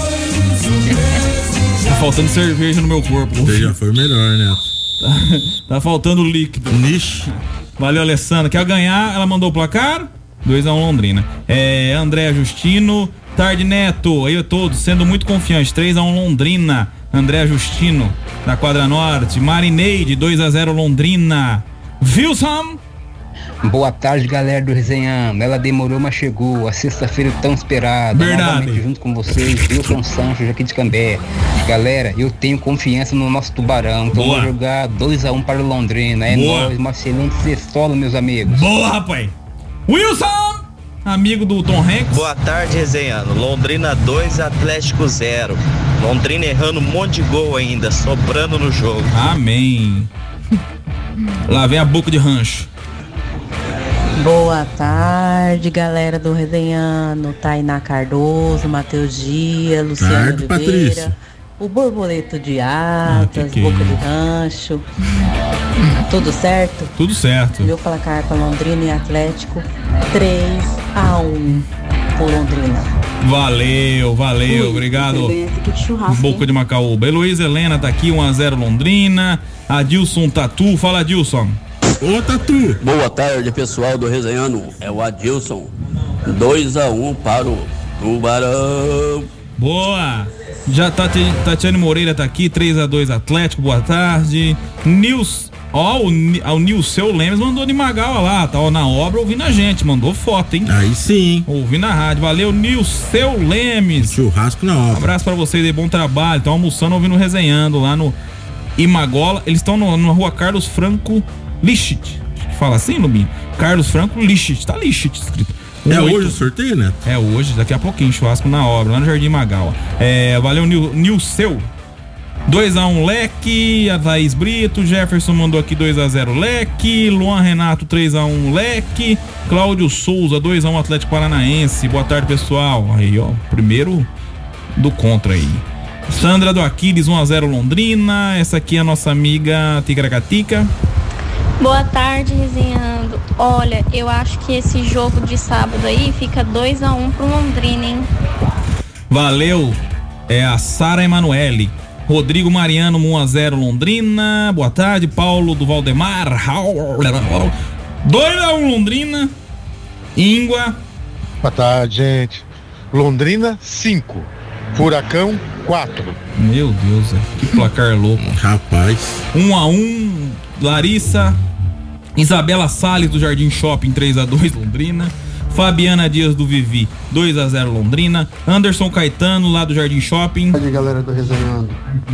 Tá faltando cerveja no meu corpo. Você já foi melhor, Neto. Tá faltando líquido. Nixe. Valeu, Alessandra. Quer ganhar? Ela mandou o placar? 2-1 Londrina. André Justino. Tarde, Neto. Aí todos sendo muito confiantes. 3-1 Londrina. André Justino, da Quadra Norte. Marineide, 2-0 Londrina. Wilson. Boa tarde, galera do Resenhando. Ela demorou, mas chegou. A sexta-feira tão esperada. Verdade. Novamente junto com vocês, Wilson Sancho, aqui de Cambé. Galera, eu tenho confiança no nosso Tubarão. Então Boa. vou jogar 2-1 para o Londrina. É Boa. nóis, uma excelente sextola, meus amigos. Boa, rapaz. Wilson, amigo do Tom Hanks. Boa tarde, Resenhando. Londrina 2, Atlético 0. Londrina errando um monte de gol ainda, sobrando no jogo. Amém. Lá vem a boca de rancho. Boa tarde, galera do Resenhando. Tainá Cardoso, Matheus Dias, Luciano Tarde, Oliveira, Patrícia. o Borboleto de Atas, que Boca é? de Rancho. Tudo certo? Tudo certo. Meu placar para Londrina e Atlético, 3-1 por Londrina. Valeu, obrigado. Boca de Macaúba. Heloísa Helena tá aqui, 1-0 Londrina. Adilson Tatu, fala, Adilson. Ô, Tatu. Boa tarde, pessoal do Resenhando. É o Adilson. 2-1 para o Tubarão. Boa. Já Tatiane Moreira tá aqui, 3-2 Atlético, boa tarde. O Nilceu Lemes mandou de Magawa lá, tá na obra ouvindo a gente, mandou foto, hein? Aí sim. Ouvindo a rádio, valeu, Nilceu Lemes. Churrasco na obra. Abraço pra vocês aí, bom trabalho. Estão almoçando, ouvindo, resenhando lá no Imagola. Eles estão na rua Carlos Franco Lichit. Fala assim, Lubinho? Carlos Franco Lichit, tá Lichit escrito. Hoje o sorteio, né? É hoje, daqui a pouquinho, churrasco na obra, lá no Jardim Magawa. Valeu, Nilceu. 2-1 Leque, a Thaís Brito, Jefferson mandou aqui 2-0 Leque, Luan Renato 3-1 Leque, Cláudio Souza 2-1 Atlético Paranaense. Boa tarde, pessoal. Aí, ó, primeiro do contra aí. Sandra do Aquiles 1-0 Londrina. Essa aqui é a nossa amiga Ticaracatica. Boa tarde, Resenhando. Olha, eu acho que esse jogo de sábado aí fica 2-1 pro Londrina, hein? Valeu, a Sara Emanuele. Rodrigo Mariano 1-0 Londrina. Boa tarde, Paulo do Valdemar. 2-1 Londrina. Íngua. Boa tarde, gente. Londrina 5, Furacão 4. Meu Deus, que placar louco. Rapaz. 1-1 Larissa. Isabela Salles do Jardim Shopping 3-2 Londrina. Fabiana Dias do Vivi 2-0 Londrina. Anderson Caetano lá do Jardim Shopping. Boa tarde, galera do Resenhando.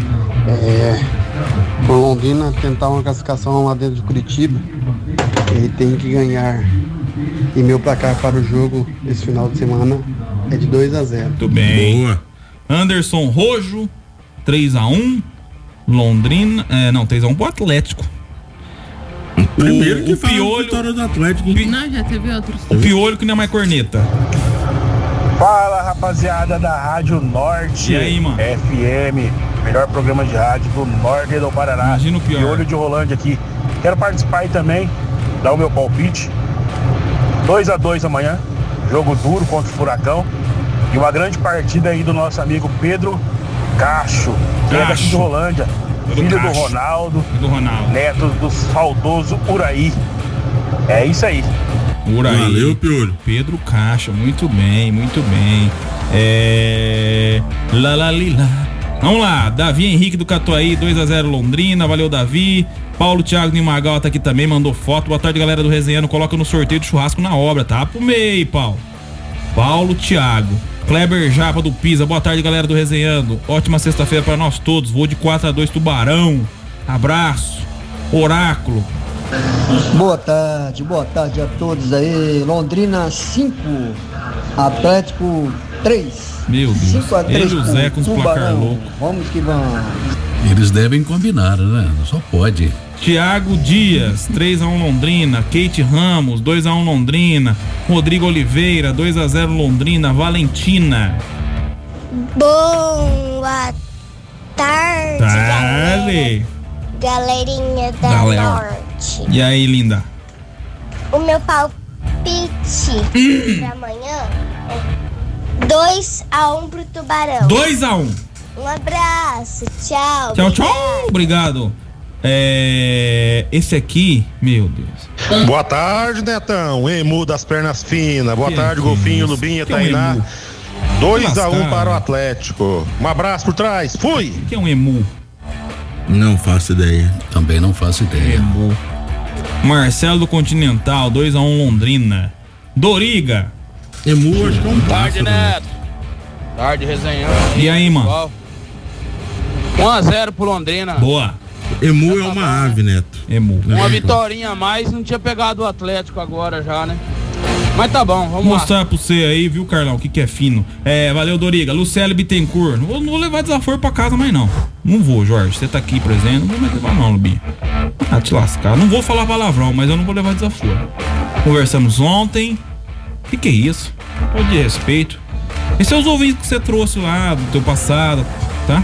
O Londrina tentar uma classificação lá dentro de Curitiba, ele tem que ganhar. E meu placar para o jogo esse final de semana é de 2-0. Muito bem. Boa. Anderson Rojo 3-1 Londrina. 3-1 pro Atlético. Primeiro que fala Piolho, vitória do Atlético. Não, já teve outros. O Piolho que não é mais corneta. Fala, rapaziada da Rádio Norte. E aí, mano? FM, melhor programa de rádio do norte do Paraná. Imagina o pior. Piolho de Rolândia aqui. Quero participar aí também, dar o meu palpite. 2-2 amanhã, jogo duro contra o Furacão. E uma grande partida aí do nosso amigo Pedro Cacho, que é daqui de Rolândia. Filho do Ronaldo, neto do saudoso Uraí. É isso aí. Uraí. Valeu, Piolho. Pedro Cacho, muito bem, muito bem. Vamos lá, Davi Henrique do Catuaí, 2-0 Londrina, valeu, Davi. Paulo Thiago de Magal tá aqui também, mandou foto. Boa tarde, galera do Resenhando, coloca no sorteio do churrasco na obra, tá? Pro meio, Paulo. Paulo Thiago. Kleber Japa do Pisa. Boa tarde, galera do Resenhando. Ótima sexta-feira pra nós todos. Vou de 4-2 Tubarão. Abraço. Oráculo. Boa tarde a todos aí. Londrina 5, Atlético 3. Meu Deus. 5-3 Ele e o Zé com os placar louco. Vamos que vamos. Eles devem combinar, né? Só pode. Thiago Dias, 3-1 Londrina. Kate Ramos, 2-1 Londrina. Rodrigo Oliveira, 2-0 Londrina. Valentina. Boa tarde, galerinha da Norte. E aí, linda? O meu palpite pra amanhã é 2-1 pro Tubarão. 2-1. Um abraço, tchau. Tchau. Obrigado. Esse aqui, meu Deus. Boa tarde, Netão. Emu das pernas finas. Boa tarde, Golfinho, Lubinha, Tainá. 2-1 para o Atlético. Um abraço por trás. Fui. O que é um emu? Não faço ideia. Também não faço ideia. Emu. Marcelo do Continental, 2-1 Londrina. Doriga. Emu, acho que é um tarde, Neto. Tarde, resenhando. E aí, mano? 1-0 pro Londrina. Boa. Emu é uma ave, Neto. Emu. Uma vitorinha a mais, não tinha pegado o Atlético agora já, né? Mas tá bom, vamos mostrar lá. Pra você aí, viu, Carlão, o que é fino. Valeu, Doriga. Lucélio Bittencourt. Não vou levar desaforo pra casa mais não. Não vou, Jorge. Você tá aqui presente. Não vou mais levar não, Lubinha. Ah, te lascar. Não vou falar palavrão, mas eu não vou levar desaforo. Conversamos ontem. O que é isso? Pode de respeito. Esses são os ouvintes que você trouxe lá do teu passado, tá?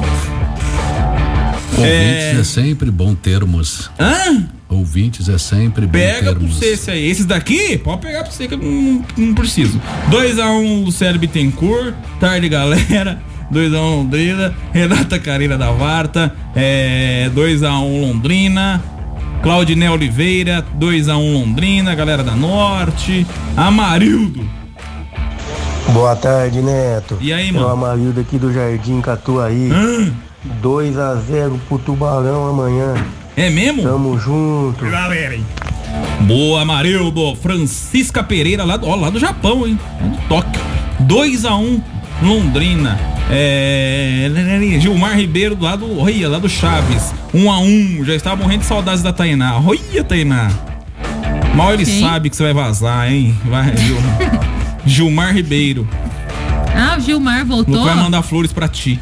Ouvintes é sempre bom termos. Hã? Ouvintes é sempre bom termos. Pega pra você esse aí. Esses daqui, pode pegar pra você que eu não preciso. 2-1 Lucélio Bittencourt. Tarde, galera. 2-1 Londrina. Renata Carina da Varta. 2-1 Londrina. Claudiné Oliveira. 2-1 Londrina. Galera da Norte. Amarildo. Boa tarde, Neto. E aí, mano? É o Amarildo aqui do Jardim Catuaí. 2-0 pro Tubarão amanhã. É mesmo? Tamo junto. Galera, hein? Boa, Amarildo. Francisca Pereira, lá do Japão, hein? Lá do Tóquio. 2-1 Londrina. Gilmar Ribeiro lá do Chaves. 1-1. Já estava morrendo de saudades da Tainá. Olha, Tainá. Mal ele sabe que você vai vazar, hein? Vai, Gilmar Ribeiro. Ah, o Gilmar voltou. Vai mandar flores pra ti.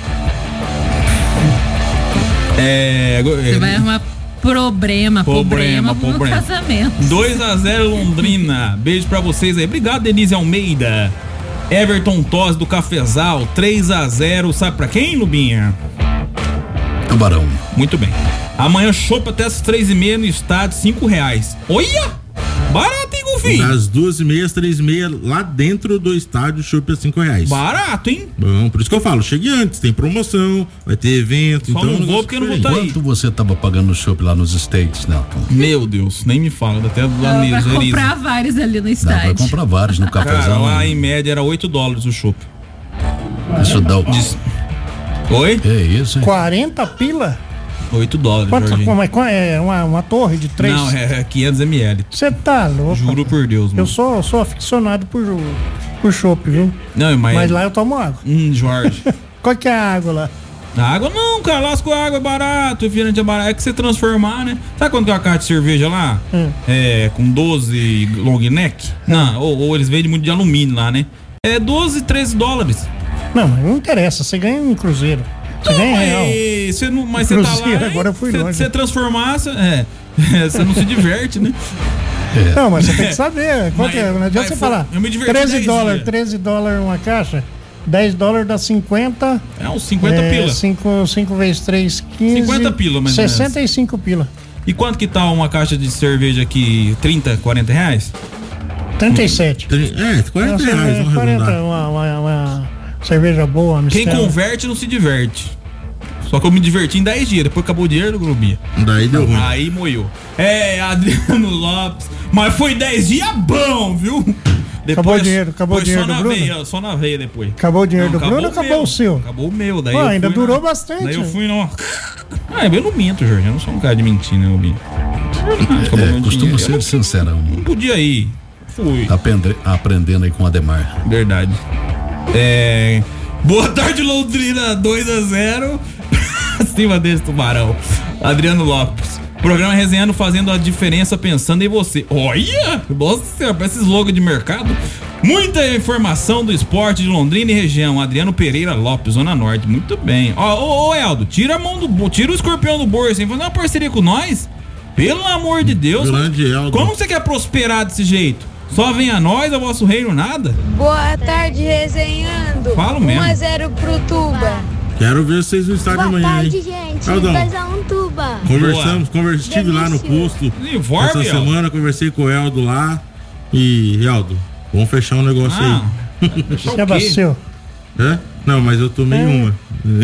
Você vai arrumar problema no casamento. 2-0 Londrina. Beijo pra vocês aí. Obrigado, Denise Almeida. Everton Tosse do Cafezal. 3-0. Sabe pra quem, Lubinha? Tubarão. Muito bem. Amanhã chopp até as 3h30 no estádio, R$5. Olha! Barato, hein, Golfinho? Das 2h30 às 3h30, lá dentro do estádio, chopp é R$5. Barato, hein? Bom, por isso que eu falo, chegue antes, tem promoção, vai ter evento. Só então não vou porque eu não vou estar aí. Quanto você tava pagando no chopp lá nos States, Nelton? Meu Deus, nem me fala, dá até Dá pra comprar vários ali no estádio. Dá pra comprar vários no cafezão. Cara, lá em média era $8 o chopp. Isso dá o... Oi? É isso, hein? 40 pila? $8. Quanto é uma torre de 3? Não, é 500 ml. Você tá louco? Juro por Deus, mano. Eu sou aficionado por chopp, viu? Não, mas lá eu tomo água. Jorge. Qual que é a água lá? A água não, cara, lasco a água é barato, refrigerante é barato, é que você transformar, né? Sabe quanto que é uma caixa de cerveja lá? Com 12 long neck? Não, ou eles vendem muito de alumínio lá, né? É $12-13. Não, mas não interessa, você ganha um cruzeiro. Você ganha real. Mas você tá lá, agora eu fui longe. Você transformar, você não se diverte, né? Não, mas você tem que saber. Quanto não adianta você falar. Eu me diverti $13 uma caixa. $10 dá 50. É uns 50 pila. 5 vezes 3, 15. 50 pila, mais 65 pila. E quanto que tá uma caixa de cerveja aqui? 30, R$40? 37. R$40. 40, uma cerveja boa, Quem converte não se diverte. Só que eu me diverti em 10 dias, depois acabou o dinheiro do Globinha. Daí deu ruim. Aí moiou. Adriano Lopes. Mas foi 10 dias bom, viu? Depois, acabou o dinheiro do Bruno? Veia, só na veia depois. Acabou o dinheiro do Bruno ou acabou o seu? Acabou o meu. Daí ainda durou bastante. Daí eu fui eu não minto, Jorge. Eu não sou um cara de mentir, né, Globinha? Costuma ser sincerão. Não podia ir. Fui. Aprendendo aí com o Ademar. Verdade. Boa tarde, Londrina, 2-0. Acima desse Tubarão. Adriano Lopes. Programa Resenhando, fazendo a diferença, pensando em você. Olha! Nossa senhora, parece slogan de mercado. Muita informação do esporte de Londrina e região. Adriano Pereira Lopes, Zona Norte. Muito bem. Ô, Eldo, tira o escorpião do bolso, hein? Fazer uma parceria com nós? Pelo amor de Deus. Grande Eldo. Como você quer prosperar desse jeito? Só venha a nós, ao vosso reino, nada? Boa tarde, Resenhando. Falo mesmo. 1-0 pro Tuba. Quero ver vocês no estádio amanhã, Boa tarde, hein? gente. Aldão. 2-1 Tuba. Estive lá no posto essa semana, conversei com o Eldo lá. E, Eldo, vamos fechar um negócio aí. Você abasteceu? Não, mas eu tomei uma.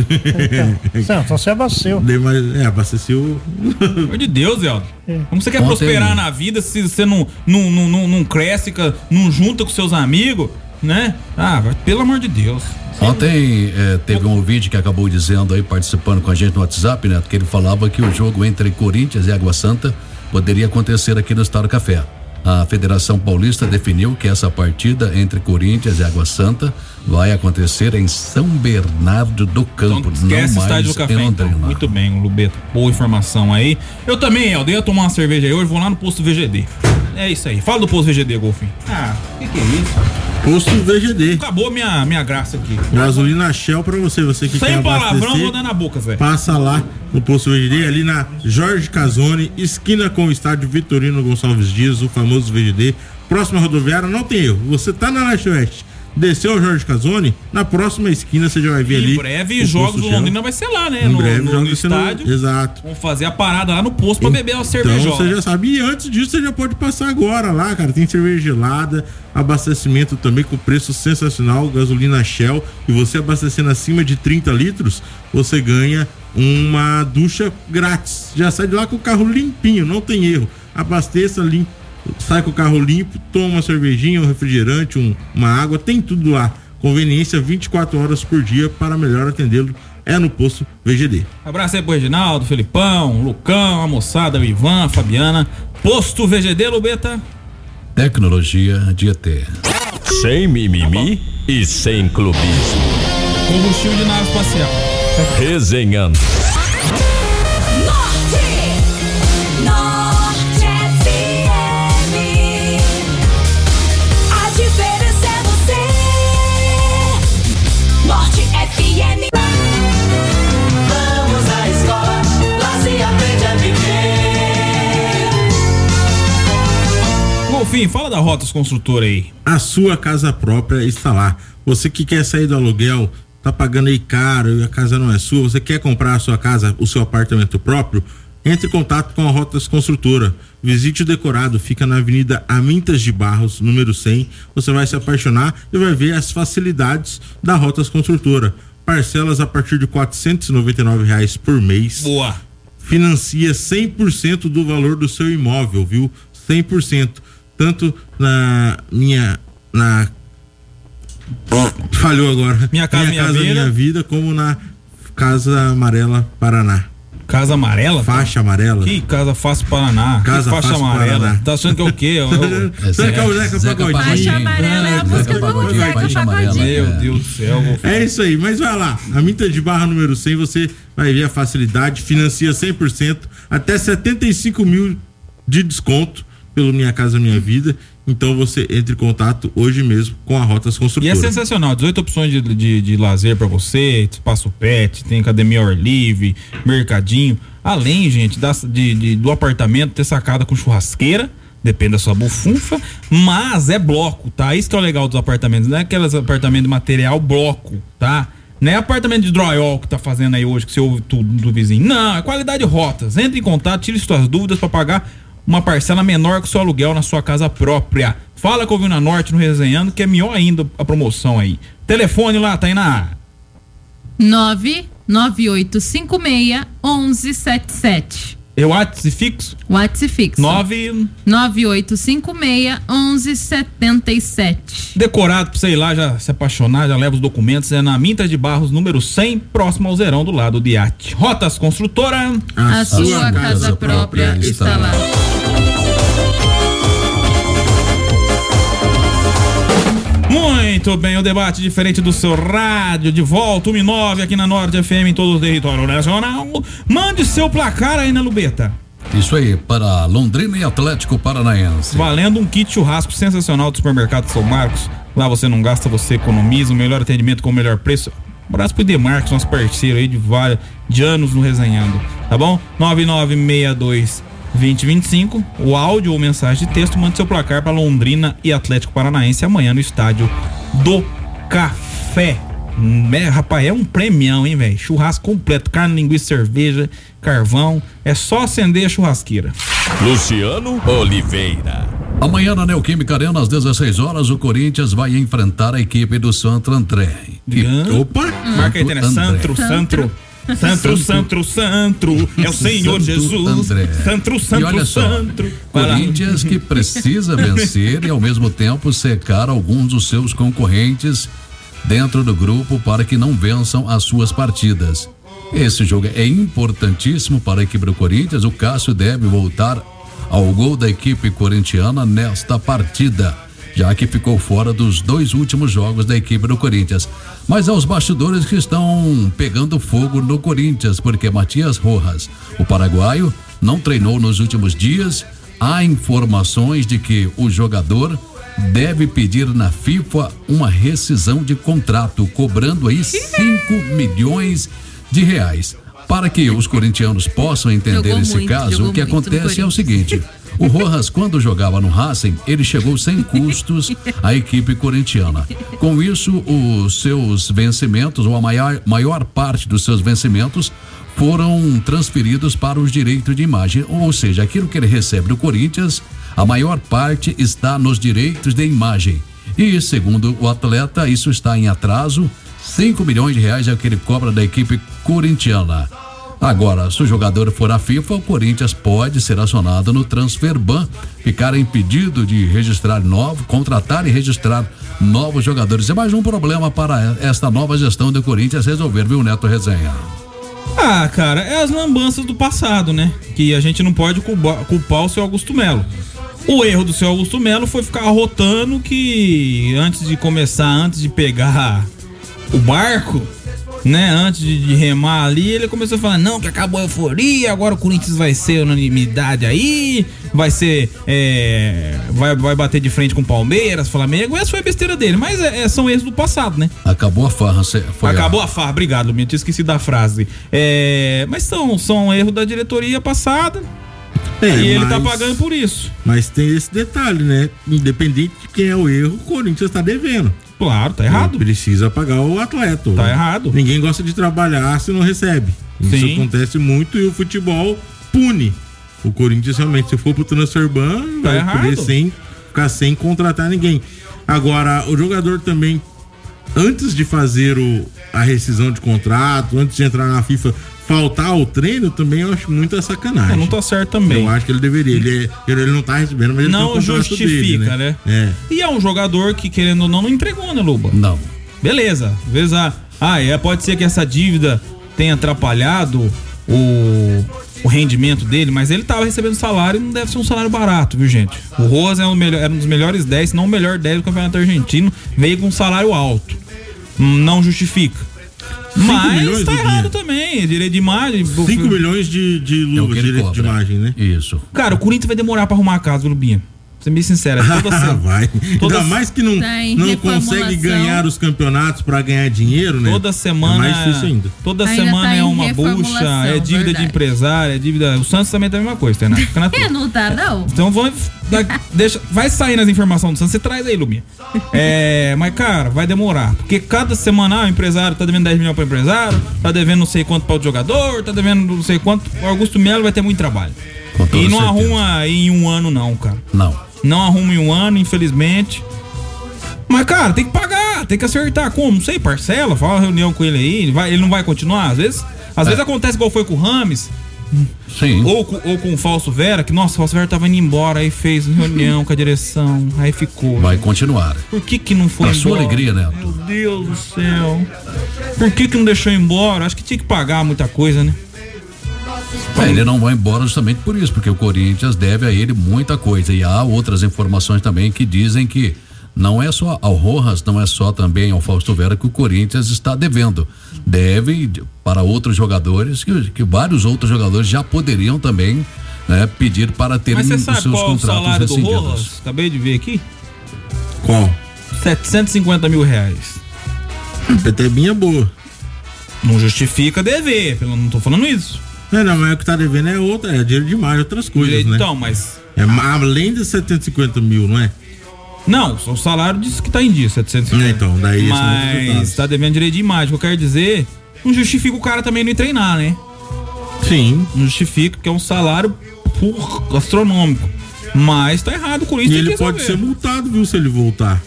Então você abasteceu. Abasteceu. Pelo amor de Deus, Eldo. Como você quer prosperar na vida se você não cresce, não junta com seus amigos, né? Pelo amor de Deus. Ontem teve um ouvinte que acabou dizendo aí, participando com a gente no WhatsApp, né? Que ele falava que o jogo entre Corinthians e Água Santa poderia acontecer aqui no Estado do Café. A Federação Paulista definiu que essa partida entre Corinthians e Água Santa vai acontecer em São Bernardo do Campo, então, esquece não mais Estádio do Café, em Londrina. Então. Muito bem, Lubeto, boa informação aí. Eu também, Eldo, ia tomar uma cerveja aí hoje, vou lá no posto VGD. É isso aí, fala do posto VGD, Golfinho. Que é isso? Posto VGD. Acabou minha graça aqui. Gasolina Shell pra você que sem quer palavrão, vou dar na boca, Zé. Passa lá no posto VGD, ali na Jorge Casoni, esquina com o estádio Vitorino Gonçalves Dias, o famoso VGD. Próxima rodoviária, não tem erro. Você tá na Leste Oeste, desceu o Jorge Casoni, na próxima esquina você já vai ver ali. Em breve, jogos do Londrina vai ser lá, né? Em breve, no estádio. Exato. Vamos fazer a parada lá no posto pra beber a cerveja. Então você já sabe. E antes disso, você já pode passar agora lá, cara. Tem cerveja gelada, abastecimento também com preço sensacional, gasolina Shell. E você abastecendo acima de 30 litros, você ganha uma ducha grátis. Já sai de lá com o carro limpinho, não tem erro. Abasteça, limpo. Sai com o carro limpo, toma uma cervejinha, um refrigerante, uma água, tem tudo lá. Conveniência 24 horas por dia para melhor atendê-lo. É no posto VGD. Abraço aí pro Reginaldo, Felipão, Lucão, a moçada, o Ivan, a Fabiana. Posto VGD, Lubeta. Tecnologia de ET. Sem mimimi e sem clubismo. Combustível de nave espacial. Resenhando. Golfinho, fala da Rotas Construtora aí. A sua casa própria está lá. Você que quer sair do aluguel, tá pagando aí caro e a casa não é sua, você quer comprar a sua casa, o seu apartamento próprio, entre em contato com a Rotas Construtora. Visite o decorado, fica na Avenida Amintas de Barros, número 100. Você vai se apaixonar e vai ver as facilidades da Rotas Construtora. Parcelas a partir de R$499 por mês. Boa. Financia 100% do valor do seu imóvel, viu? 100%. Tanto falhou agora. Minha Casa Minha Vida, como na Casa Amarela Paraná. Casa Amarela? Faixa Amarela. Que Casa Fácil Paraná? Casa Faixa Fácil Amarela. Paraná. Tá achando que é o quê? Será que é o Zeca Pagodinho? Faixa Amarela é a música do Zeca Pagodinho. Meu Deus do céu. É isso aí, mas vai lá. A Minta de Barra número 100, você vai ver a facilidade, financia 100%, até 75 mil de desconto pelo Minha Casa Minha Vida. Então você entre em contato hoje mesmo com a Rotas Construtora. E é sensacional, 18 opções de lazer pra você, espaço pet, tem academia ao ar livre, mercadinho. Além, gente, do apartamento ter sacada com churrasqueira, depende da sua bufunfa, mas é bloco, tá? Isso que é o legal dos apartamentos, não é aqueles apartamentos de material bloco, tá? Não é apartamento de drywall que tá fazendo aí hoje, que você ouve tudo do vizinho. Não, é qualidade Rotas. Entre em contato, tire suas dúvidas pra pagar uma parcela menor que o seu aluguel na sua casa própria. Fala com o Vina Norte no Resenhando, que é melhor ainda a promoção aí. Telefone lá, Tainá. 99856-1177. É o WhatsApp fixo? WhatsApp fixo. 99856-1177. Decorado pra você ir lá, já se apaixonar, já leva os documentos. É na Minta de Barros, número 100, próximo ao Zerão, do lado do iate. Rotas Construtora. A sua casa própria está lá. Muito bem, o debate diferente do seu rádio, de volta, 1:09 aqui na Norte FM, em todo o território nacional. Mande seu placar aí na Lubeta. Isso aí, para Londrina e Atlético Paranaense. Valendo um kit churrasco sensacional do supermercado São Marcos. Lá você não gasta, você economiza, o melhor atendimento com o melhor preço. Um abraço pro Demarcos, nosso parceiro aí de anos no Resenhando, tá bom? 9962-2025, o áudio ou mensagem de texto, mande seu placar para Londrina e Atlético Paranaense amanhã no estádio do Café. Rapaz, é um premião, hein, velho? Churrasco completo, carne, linguiça, cerveja, carvão. É só acender a churrasqueira. Luciano Oliveira. Amanhã na Neoquímica Arena, às 16 horas, o Corinthians vai enfrentar a equipe do Santo André. Opa! Marca aí, né? Santro. É o Senhor Jesus. E olha só, Corinthians que precisa vencer e ao mesmo tempo secar alguns dos seus concorrentes dentro do grupo para que não vençam as suas partidas. Esse jogo é importantíssimo para a equipe do Corinthians. O Cássio deve voltar ao gol da equipe corintiana nesta partida, já que ficou fora dos 2 últimos jogos da equipe do Corinthians. Mas aos bastidores que estão pegando fogo no Corinthians, porque Matias Rojas, o paraguaio, não treinou nos últimos dias. Há informações de que o jogador deve pedir na FIFA uma rescisão de contrato, cobrando aí 5 milhões de reais. Para que os corintianos possam entender esse caso, o que acontece é o seguinte: o Rojas, quando jogava no Racing, ele chegou sem custos à equipe corintiana. Com isso, os seus vencimentos, ou a maior parte dos seus vencimentos, foram transferidos para os direitos de imagem. Ou seja, aquilo que ele recebe do Corinthians, a maior parte está nos direitos de imagem. E, segundo o atleta, isso está em atraso. 5 milhões de reais é o que ele cobra da equipe corintiana. Agora, se o jogador for à FIFA, o Corinthians pode ser acionado no Transfer Ban, ficar impedido de contratar e registrar novos jogadores. É mais um problema para esta nova gestão do Corinthians resolver, viu, Neto Resenha? Ah, cara, é as lambanças do passado, né? Que a gente não pode culpar o seu Augusto Melo. O erro do seu Augusto Melo foi ficar arrotando que antes de pegar o barco, né, antes de remar ali, ele começou a falar, não, que acabou a euforia, agora o Corinthians vai ser unanimidade aí, vai ser, vai bater de frente com o Palmeiras, Flamengo. Essa foi a besteira dele, mas são erros do passado, né? Acabou a farra. Acabou a farra, obrigado, Luminha, tinha esquecido da frase. Mas são erros da diretoria passada. E ele tá pagando por isso. Mas tem esse detalhe, né? Independente de quem é o erro, o Corinthians tá devendo. Claro, tá errado. Ele precisa pagar o atleta. Tá errado. Ninguém gosta de trabalhar se não recebe. Isso acontece muito e o futebol pune. O Corinthians realmente, se for pro Transfer Ban, vai poder ficar sem contratar ninguém. Agora, o jogador também, antes de fazer a rescisão de contrato, antes de entrar na FIFA, faltar ao treino, também eu acho muita sacanagem. Não tá certo também. Eu acho que ele deveria. Ele não tá recebendo, mas ele não justifica, dele, né? E é um jogador que, querendo ou não entregou, né, Luba? Não. Beleza. Pode ser que essa dívida tenha atrapalhado o rendimento dele, mas ele tava recebendo salário e não deve ser um salário barato, viu, gente? O Rojas era um dos melhores 10, se não o melhor 10 do campeonato argentino, veio com um salário alto. Não justifica. Mas tá errado também, direito de imagem. 5 milhões de direito de imagem, né? Isso. Cara, o Corinthians vai demorar pra arrumar a casa, Lubinha. Pra ser bem sincero, vai. Ainda mais que não consegue ganhar os campeonatos pra ganhar dinheiro, né? Toda semana. É mais difícil ainda. Toda semana é uma bucha, é dívida de empresário, é dívida. O Santos também tá a mesma coisa, tá? Não tá, não. Então vai sair nas informações do Santos, você traz aí, Lubinha. Mas, cara, vai demorar. Porque cada semana o empresário tá devendo 10 milhões pro empresário, tá devendo não sei quanto para o jogador, tá devendo não sei quanto. O Augusto Melo vai ter muito trabalho. E não arruma em um ano, não, cara. Não arruma em um ano, infelizmente. Mas, cara, tem que pagar, tem que acertar. Como? Não sei, parcela, fala uma reunião com ele aí. Ele não vai continuar? Às vezes acontece igual foi com o Rames. Sim. Ou com o Falso Vera, que, nossa, o Falso Vera tava indo embora, aí fez reunião com a direção, aí ficou. Vai continuar. Por que não foi embora? Pra sua alegria, Neto. Meu Deus do céu. Por que não deixou embora? Acho que tinha que pagar muita coisa, né? Ele não vai embora justamente por isso, porque o Corinthians deve a ele muita coisa. E há outras informações também que dizem que não é só ao Rojas, não é só também ao Fausto Vera que o Corinthians está devendo. Deve para outros jogadores, que vários outros jogadores já poderiam também, né, pedir para terem os seus contratos rescindidos. Mas você sabe qual é o salário do Rojas? Acabei de ver aqui. Qual? 750 mil reais. A PTBinha é boa. Não justifica dever, não tô falando isso. Não, mas o que tá devendo é outra, é dinheiro demais, outras coisas, né? Então, mas... É além de 750 mil, não é? Não, o salário diz que tá em dia, 750. Então, daí... Mas tá devendo direito de imagem, o que eu quero dizer, não justifica o cara também não ir treinar, né? Sim. Não justifica, porque é um salário astronômico. Mas tá errado, o Corinthians e ele pode ser multado, viu, se ele voltar.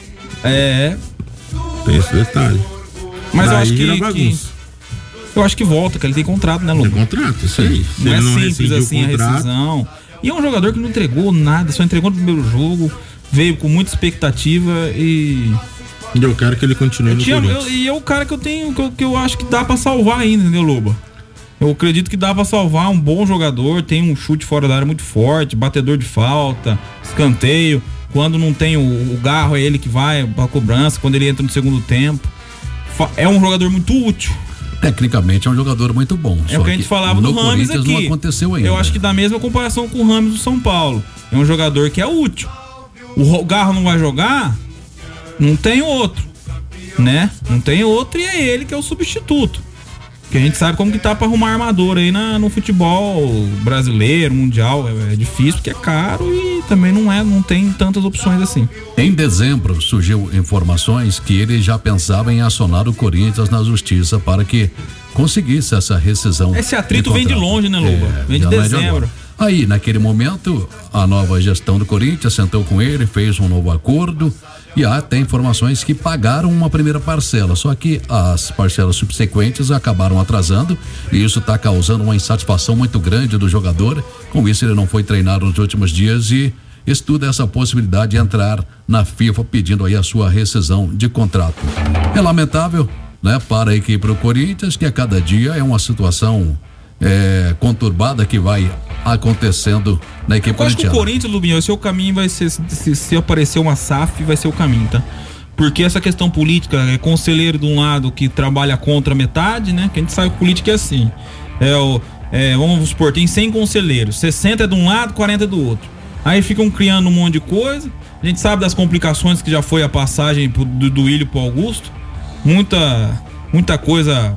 É. Tem esse detalhe. Mas daí eu acho que volta, que ele tem contrato, né, Lucas? Tem contrato, isso aí. Não é simples assim a rescisão. E é um jogador que não entregou nada, só entregou no primeiro jogo, veio com muita expectativa e eu quero que ele continue no Corinthians. E é o cara que eu tenho, que eu acho que dá pra salvar ainda, entendeu, Loba? Eu acredito que dá pra salvar, um bom jogador, tem um chute fora da área muito forte, batedor de falta, escanteio. Quando não tem o Garro, é ele que vai pra cobrança, quando ele entra no segundo tempo. É um jogador muito útil. Tecnicamente é um jogador muito bom. É o que a gente falava do Rames aqui. Não aconteceu ainda. Eu acho que dá a mesma comparação com o Rames do São Paulo. É um jogador que é útil. O Garro não vai jogar, não tem outro, né? Não tem outro e é ele que é o substituto. Porque a gente sabe como que tá pra arrumar armador aí no futebol brasileiro, mundial. É difícil porque é caro e também não tem tantas opções assim. Em dezembro surgiu informações que ele já pensava em acionar o Corinthians na justiça para que conseguisse essa rescisão. Esse atrito vem de longe, né, Luba? Vem de dezembro. Aí, naquele momento, a nova gestão do Corinthians sentou com ele, fez um novo acordo e há até informações que pagaram uma primeira parcela, só que as parcelas subsequentes acabaram atrasando e isso está causando uma insatisfação muito grande do jogador. Com isso, ele não foi treinar nos últimos dias e estuda essa possibilidade de entrar na FIFA pedindo aí a sua rescisão de contrato. É lamentável, né, para a equipe do Corinthians, que a cada dia é uma situação conturbada que vai acontecendo na equipe corintiana. Eu acho que o Corinthians, Lubinho, o seu caminho vai ser, se aparecer uma SAF, vai ser o caminho, tá? Porque essa questão política, é conselheiro de um lado que trabalha contra metade, né? Que a gente sabe que política é assim. Vamos supor, tem 100 conselheiros, 60 é de um lado, 40 é do outro. Aí ficam criando um monte de coisa. A gente sabe das complicações que já foi a passagem do Willian pro Augusto. Muita coisa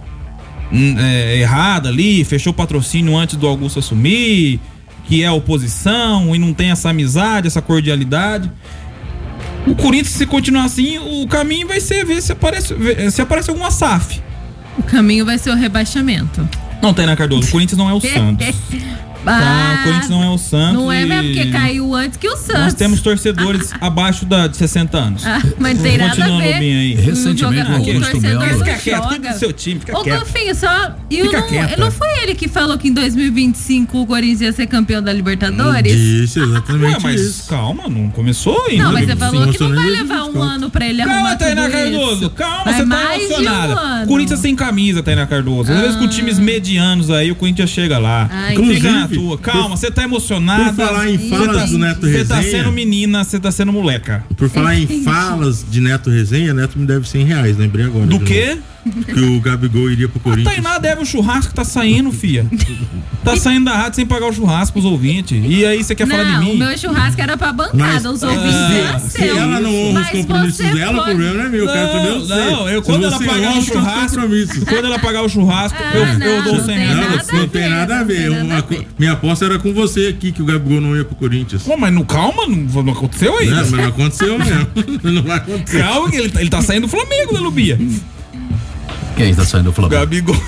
errada ali, fechou patrocínio antes do Augusto assumir, que é oposição e não tem essa amizade, essa cordialidade. O Corinthians, se continuar assim, o caminho vai ser ver se aparece alguma SAF. O caminho vai ser o rebaixamento. Não, Tainá Cardoso, o Corinthians não é o Santos. Tá, o Corinthians não é o Santos. Não é mesmo, porque caiu antes que o Santos. Nós temos torcedores abaixo de 60 anos. Mas tem nada a ver. Aí. Recentemente o Augusto Melo. Fica quieto, cuida do seu time, fica quieto. Ô, Golfinho, não foi ele que falou que em 2025 o Corinthians ia ser campeão da Libertadores? Isso, exatamente. Mas calma, não começou ainda. Não, mas você falou que não vai levar um ano pra ele arrumar tudo Tainá Cardoso, calma, você tá emocionada. Corinthians sem camisa, Tainá Cardoso. Às vezes com times medianos aí, o Corinthians chega lá. Fica na tua. Calma, você tá emocionada. Por falar em falas do Neto Resenha. Você tá sendo menina, você tá sendo moleca. Por falar em falas de Neto Resenha, Neto me deve R$100, lembrei agora. Do quê? Que o Gabigol iria pro Corinthians. A Tainá deve o churrasco que tá saindo, fia. Tá saindo da rádio sem pagar o churrasco pros ouvintes. E aí você quer falar de mim? O meu churrasco era pra bancada, os ouvintes se ela não honra os compromissos dela, o problema não é meu. Quando ela pagar o churrasco, quando ela pagar o churrasco, eu dou 100 reais. Não tem nada a ver. Minha aposta era com você aqui, que o Gabigol não ia pro Corinthians. Pô, mas calma, não aconteceu ainda. Não, mas não aconteceu mesmo. Não vai acontecer. Calma, que ele tá saindo do Flamengo, né, Lubia? Quem está saindo do Flamengo? Gabigol.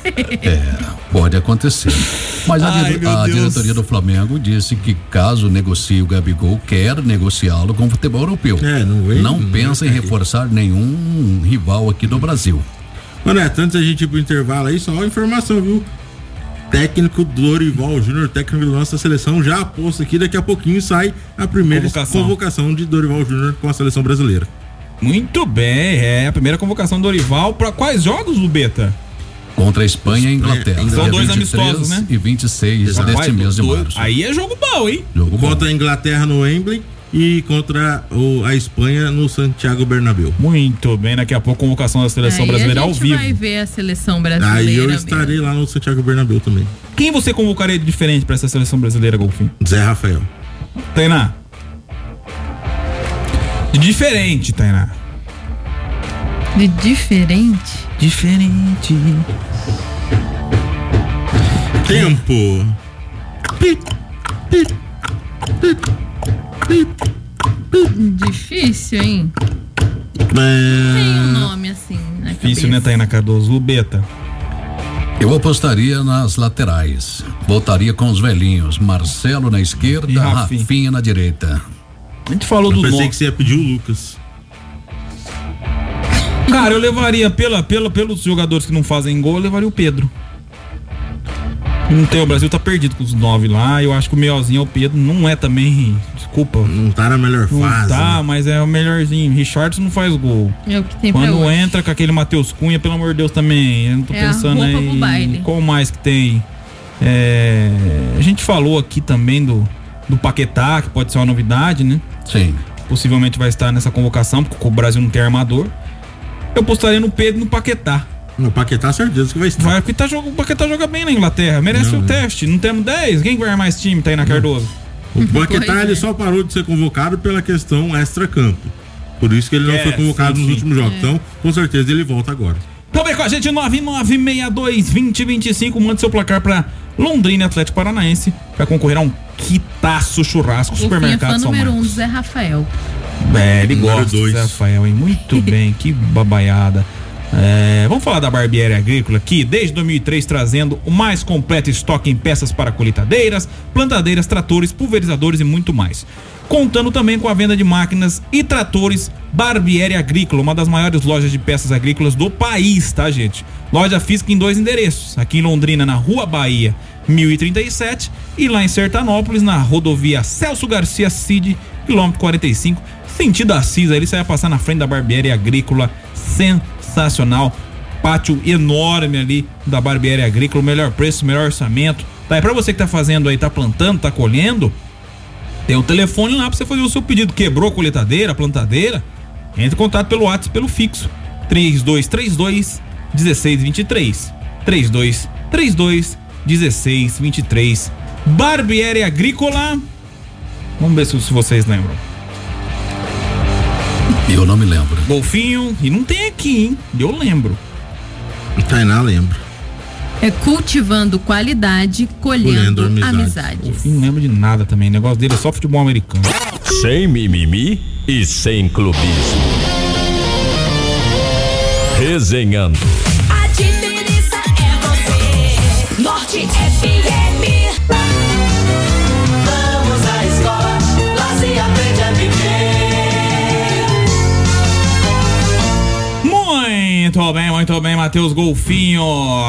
Pode acontecer. Mas a diretoria do Flamengo disse que caso negocie o Gabigol, quer negociá-lo com o futebol europeu. Não pensa em reforçar nenhum rival aqui do Brasil. Ô Neto, antes da gente ir pro intervalo aí, só uma informação, viu? Técnico Dorival Júnior, técnico da nossa seleção, já aposta aqui, daqui a pouquinho sai a primeira convocação de Dorival Júnior com a seleção brasileira. Muito bem, a primeira convocação do Dorival para quais jogos, Lubeta? Contra a Espanha e a Inglaterra. São dois amistosos, né? E 26 deste mês de março. Aí é jogo bom, hein? Contra a Inglaterra no Wembley e contra a Espanha no Santiago Bernabéu. Muito bem, daqui a pouco convocação da seleção brasileira ao vivo. A gente vai ver a seleção brasileira. Aí eu estarei lá no Santiago Bernabéu também. Quem você convocaria de diferente para essa seleção brasileira, Golfinho? Zé Rafael. Tainá. De diferente, Tainá. De diferente? Diferente. Tempo. Difícil, hein? Tem um nome assim na Difícil, cabeça. né, Tainá Cardoso? O Beta. Eu apostaria nas laterais. Voltaria com os velhinhos. Marcelo na esquerda, E Rafinha. Rafinha na direita. A gente falou Eu do pensei nome. que você ia pedir o Lucas. Cara, eu levaria pelos jogadores que não fazem gol, eu levaria o Pedro. Não tem, o Brasil tá perdido com os 9 lá. Eu acho que o melhorzinho é o Pedro. Não é também, desculpa. Não tá na melhor Não fase. tá, né? mas é o melhorzinho. Richardson não faz gol. É o que tem pra Quando hoje. entra com aquele Matheus Cunha, pelo amor de Deus, também. Eu não tô É a pensando roupa aí. pro baile. Qual mais que tem? A gente falou aqui também do Paquetá, que pode ser uma novidade, né? Sim. Possivelmente vai estar nessa convocação, porque o Brasil não tem armador. Eu apostaria no Pedro e no Paquetá. No Paquetá, certeza que vai estar. Vai, porque o Paquetá joga bem na Inglaterra. Merece o teste. Não temos 10. Quem vai armar esse time, Tainá Cardoso? O Paquetá, ele só parou de ser convocado pela questão extra-campo. Por isso que ele não foi convocado nos últimos jogos. Então, com certeza, ele volta agora. Então vem com a gente, 9962-2025. Mande seu placar pra Londrina Atlético Paranaense pra concorrer a um quitaço churrasco. Supermercado fã São número Marcos. 1 do Zé Rafael. Ele gosta do Zé Rafael, hein? Muito bem, que babaiada. Vamos falar da Barbieri Agrícola aqui, desde 2003 trazendo o mais completo estoque em peças para colheitadeiras, plantadeiras, tratores, pulverizadores e muito mais. Contando também com a venda de máquinas e tratores Barbieri Agrícola, uma das maiores lojas de peças agrícolas do país, tá, gente? Loja física em 2 endereços, aqui em Londrina, na Rua Bahia, 1037, e lá em Sertanópolis, na rodovia Celso Garcia Cid, quilômetro 45, sentido Assis. Aí ele vai passar na frente da Barbieri Agrícola, sensacional, pátio enorme ali da Barbieri Agrícola, melhor preço, melhor orçamento. Tá, e pra você que tá fazendo aí, tá plantando, tá colhendo, tem o telefone lá pra você fazer o seu pedido. Quebrou a colheitadeira, a plantadeira, entre em contato pelo WhatsApp, pelo fixo 3232-1623 3232-1623. Barbieri Agrícola. Vamos ver se vocês lembram. Eu não me lembro. Golfinho, e não tem aqui, hein? Eu lembro. Tainá lembra. É cultivando qualidade, colhendo amizades. Golfinho não lembra de nada também. O negócio dele é só futebol americano. Sem mimimi e sem clubismo. Resenhando. A diferença é você. Norte FM. Vamos à escola, lá se aprende a viver. Muito bem, Matheus Golfinho.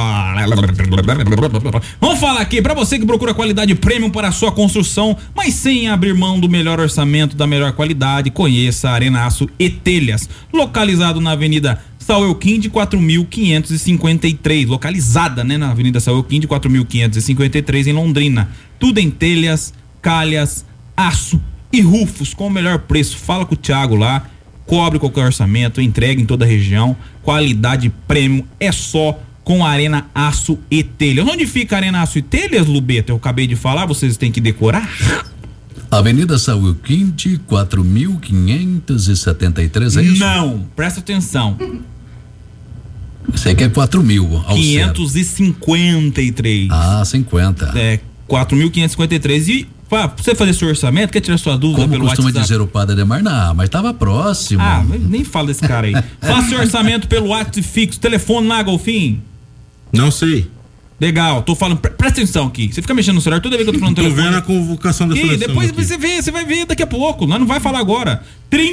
Vamos falar aqui pra você que procura qualidade premium para a sua construção, mas sem abrir mão do melhor orçamento, da melhor qualidade. Conheça a Arena Aço e Telhas, localizado na Avenida Sauelquim de 4.553, localizada, né, na Avenida Sauelquim de 4.553 em Londrina. Tudo em telhas, calhas, aço e rufos com o melhor preço. Fala com o Thiago lá. Cobre qualquer orçamento, entrega em toda a região, qualidade premium, é só com a Arena Aço e Telhas. Onde fica a Arena Aço e Telhas, Lubeta? Eu acabei de falar, vocês têm que decorar. Avenida Sauelquim de 4.573, é isso? Não, presta atenção. Sei que é 4.000 ao 553. Ah, 50. 4.553 e pra você fazer seu orçamento, quer tirar sua dúvida Como pelo costuma WhatsApp? dizer o padre Ademar, não, mas tava próximo. Ah, nem fala desse cara aí. Faça seu orçamento pelo WhatsApp fixo. Telefone lá, Golfinho. Não sei. Legal, tô falando, presta atenção aqui. Você fica mexendo no celular toda vez que eu tô falando no telefone. Tô vendo a convocação da seleção. Depois aqui. você vai ver daqui a pouco. Nós não vai falar agora.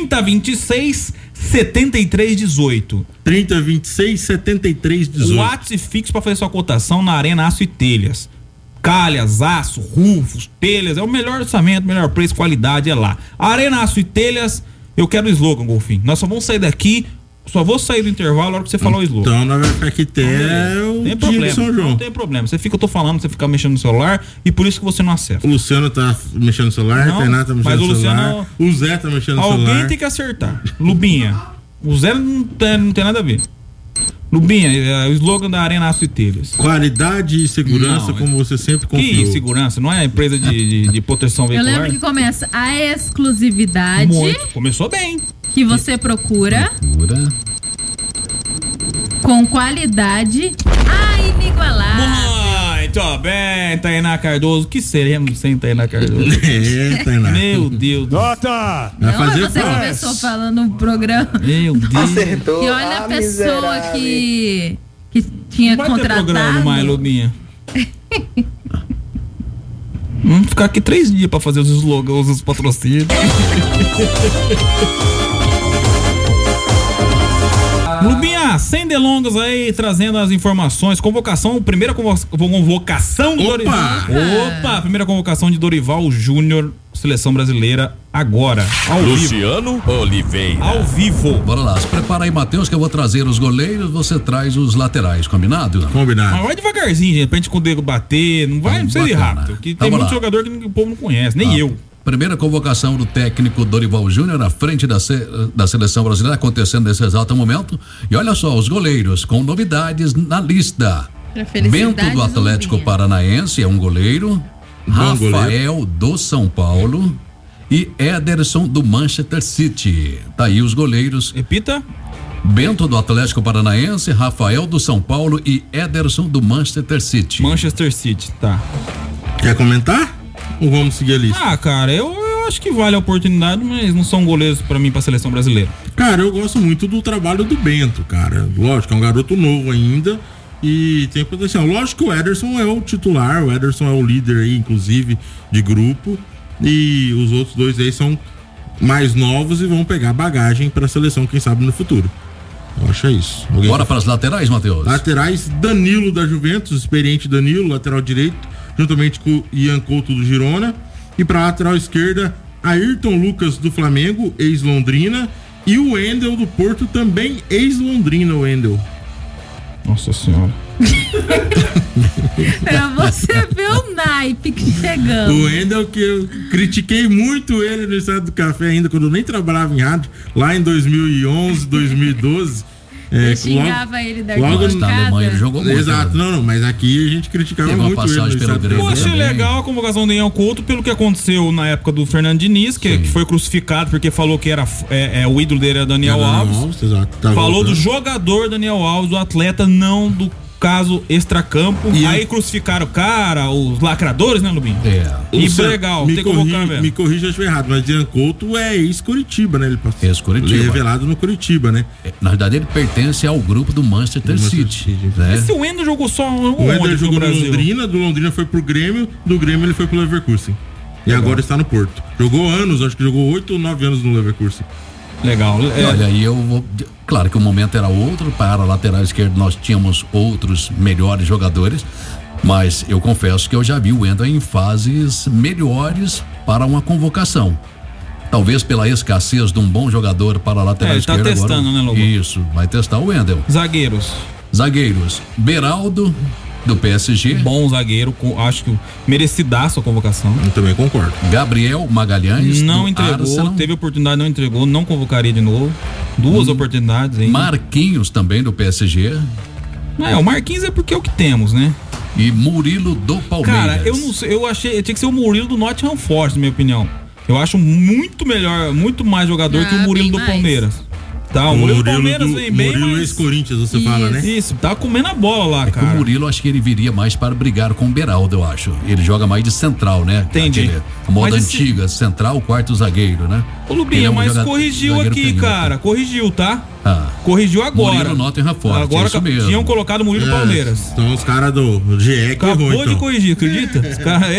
3026-7318. 3026-7318. O WhatsApp fixo pra fazer sua cotação na Arena Aço e Telhas. Calhas, aço, rufos, telhas, é o melhor orçamento, melhor preço, qualidade, é lá. Arena Aço e Telhas, eu quero o slogan, Golfinho. Nós só vamos sair daqui só vou sair do intervalo na hora que você falar o slogan. Então nós vamos ficar aqui até o Tem dia problema, de São João. não tem problema. Eu tô falando, você fica mexendo no celular e por isso que você não acessa. O Luciano tá mexendo no celular, Não, a Tainá tá mexendo mas no o celular. Luciano- O Zé tá mexendo no celular. Alguém tem que acertar. Lubinha. O Zé não tem nada a ver. Lubinha, o slogan da Arena Aço e Telhas. Qualidade e segurança, como você sempre confiou. Que segurança? Não é empresa de proteção Eu veicular? lembro que começa a exclusividade Muito. Começou bem. que você procura com qualidade inigualável. Muito bem, Tainá Cardoso. Que seremos sem Tainá Cardoso? É, Tainá. Meu Deus. Nota! Não, você começou falando no programa. Meu Deus. Acertou. E olha a pessoa miserável. que tinha Vai ter programa contratado. mais, Lubinha. Vamos ficar aqui 3 dias pra fazer os slogans, os patrocínios. Lubinha, sem delongas aí, trazendo as informações. Primeira convocação do Dorival. Opa! Primeira convocação de Dorival Júnior, seleção brasileira, agora. Ao Luciano Oliveira. Ao vivo. Bora lá, se prepara aí, Matheus, que eu vou trazer os goleiros, você traz os laterais, combinado? Combinado. Mas vai devagarzinho, gente, pra gente poder bater. Não vai, não precisa ir rápido. Porque tem Vamos muito lá. jogador que o povo não conhece, nem eu. Primeira convocação do técnico Dorival Júnior à frente da seleção brasileira, acontecendo nesse exato momento. E olha só, os goleiros com novidades na lista. Bento do Atlético Paranaense é um goleiro. Rafael do São Paulo e Ederson do Manchester City. Tá aí os goleiros. Repita. Bento do Atlético Paranaense, Rafael do São Paulo e Ederson do Manchester City. Manchester City, tá. Quer comentar? Ou vamos seguir a lista? Ah, cara, eu acho que vale a oportunidade, mas não são goleiros pra mim, pra seleção brasileira. Cara, eu gosto muito do trabalho do Bento, cara. Lógico, é um garoto novo ainda e tem potencial. Lógico que o Ederson é o titular, o Ederson é o líder aí, inclusive, de grupo. E os outros dois aí são mais novos e vão pegar bagagem pra seleção, quem sabe, no futuro. Eu acho isso. Bora para as laterais, Matheus. Laterais, Danilo da Juventus, experiente Danilo, lateral direito, juntamente com o Ian Couto do Girona. E para lateral esquerda, Ayrton Lucas do Flamengo, ex-Londrina. E o Wendel do Porto, também ex-Londrina, o Wendel. Nossa senhora. Pra você ver o naipe que chegamos. O Wendel, que eu critiquei muito ele no Estado do Café ainda, quando eu nem trabalhava em rádio, lá em 2011, 2012. Eu xingava ele da na Alemanha, ele jogou muito. Exato, não, mas aqui a gente criticava Teve uma muito ele. passagem pelo Grêmio. Eu achei legal a convocação do Ian Couto pelo que aconteceu na época do Fernando Diniz, que foi crucificado porque falou que era o ídolo dele era Daniel Alves. Exato, tá falou voltando. do jogador Daniel Alves, do atleta, não do caso extracampo. Aí crucificaram o cara, os lacradores, né, Lubinho? E foi legal, tem que convocar mesmo. Me corrija se eu estiver errado, mas Ian Couto é ex-Curitiba, né? Ele Ex-Curitiba. Ele é revelado no Curitiba, né? Na verdade, ele pertence ao grupo do Manchester City. Né? Esse Wendel jogou só O Wendel jogou no Brasil? Londrina, do Londrina foi pro Grêmio, do Grêmio ele foi pro Leverkusen. E agora está no Porto. Jogou anos, acho que jogou 8 ou 9 anos no Leverkusen. Legal. Olha, aí eu vou. Claro que o momento era outro, para a lateral esquerda nós tínhamos outros melhores jogadores, mas eu confesso que eu já vi o Wendel em fases melhores para uma convocação. Talvez pela escassez de um bom jogador para a lateral ele esquerda. tá testando, agora, né, Lobo? Isso, vai testar o Wendel. Zagueiros. Beraldo, do PSG. Bom zagueiro, acho que merecidaço a convocação. Eu também concordo. Gabriel Magalhães. Não do entregou, Arsenal. teve oportunidade, não entregou, não convocaria de novo. Duas oportunidades ainda. Marquinhos também do PSG. O Marquinhos é porque é o que temos, né? E Murilo do Palmeiras. Cara, eu não sei, eu achei, tinha que ser o Murilo do Nottingham Forest, na minha opinião. Eu acho muito melhor, muito mais jogador que o Murilo do Palmeiras. Tá, o Murilo do Palmeiras vem bem, Murilo mas... ex-Corinthians, você fala, né? Isso, tá comendo a bola lá, cara. O Murilo, acho que ele viria mais para brigar com o Beraldo, eu acho. Ele joga mais de central, né? Entendi. A moda Mas antiga, central, quarto zagueiro, né? Ô, Lubinha, Ele é um mas jogador- corrigiu zagueiro aqui, canhoto. cara. Corrigiu, tá? Ah. Corrigiu agora. Murilo Nottingham Forest, Agora é isso mesmo. tinham colocado o Murilo do Palmeiras. Então os caras do GE que Acabou errou, de então. corrigir, acredita? Os caras...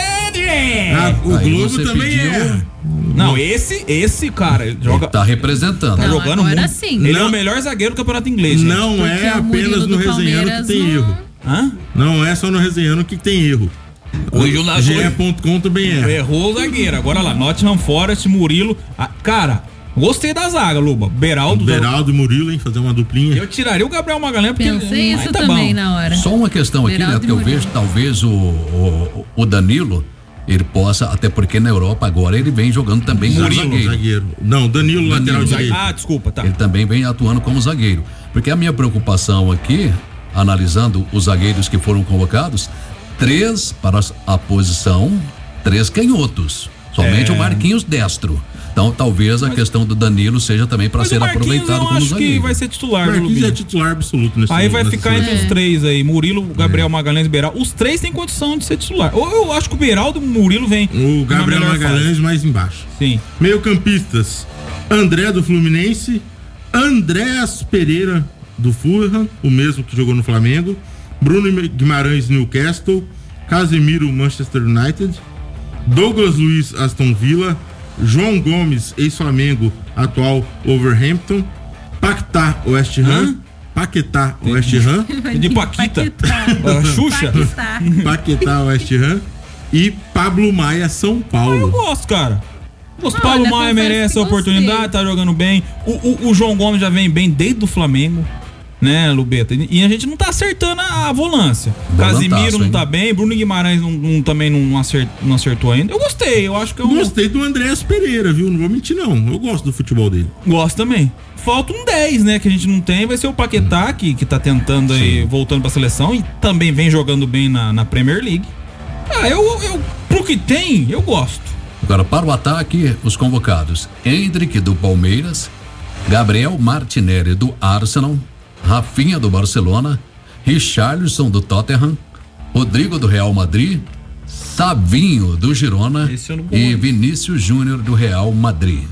O Aí Globo você também pediu- é. Não, esse cara, ele joga... Tá representando. Tá Não, jogando agora muito. sim. Ele é Não. o melhor zagueiro do campeonato inglês, gente. Não Porque é o Murilo apenas no do resenhando que Palmeiras tem não- erro. Hã? Não é só no resenhando que tem erro. Corrigiu na GE.com também é. Errou o zagueiro. Agora lá, Nottingham Forest, Murilo. Cara, Gostei da zaga, Luba. Beraldo e Murilo, hein? Fazer uma duplinha. Eu tiraria o Gabriel Magalhães porque pensei isso também na hora. Só uma questão aqui, né? Que eu vejo, talvez o Danilo, ele possa, até porque na Europa agora ele vem jogando também como zagueiro. Não, Danilo lateral direito. Desculpa, tá. Ele também vem atuando como zagueiro. Porque a minha preocupação aqui, analisando os zagueiros que foram convocados, 3 para a posição, 3 canhotos. Somente o Marquinhos destro. Então, talvez a questão do Danilo seja também para ser aproveitado como zagueiro. Eu acho que vai ser titular. Marquinhos é titular absoluto nesse Aí vai ficar entre os 3 aí, Murilo, Gabriel Magalhães e Beraldo. Os 3 têm condição de ser titular. Eu acho que o Beraldo e o Murilo vem. O Gabriel Magalhães mais embaixo. Sim. Meio-campistas: André do Fluminense, Andréas Pereira do Fulham, o mesmo que jogou no Flamengo, Bruno Guimarães Newcastle, Casemiro Manchester United, Douglas Luiz Aston Villa, João Gomes, ex-Flamengo, atual Wolverhampton, Paquetá West Ham, West Ham, de Paquita, Xuxa, Paquetá West Ham e Pablo Maia São Paulo. Eu gosto, cara. O Pablo Maia merece a oportunidade, tá jogando bem. O João Gomes já vem bem desde o Flamengo, né, Lubeta? E a gente não tá acertando a volância. Casimiro não tá bem, Bruno Guimarães também não acertou ainda. Eu gostei, eu acho que Gostei do Andréas Pereira, viu? Não vou mentir, não. Eu gosto do futebol dele. Gosto também. Falta um 10, né, que a gente não tem. Vai ser o Paquetá, que tá tentando aí, voltando pra seleção e também vem jogando bem na Premier League. Pro que tem, eu gosto. Agora, para o ataque, os convocados: Hendrick do Palmeiras, Gabriel Martinelli do Arsenal, Rafinha do Barcelona, Richarlison do Tottenham, Rodrigo do Real Madrid, Savinho do Girona e Vinícius Júnior do Real Madrid.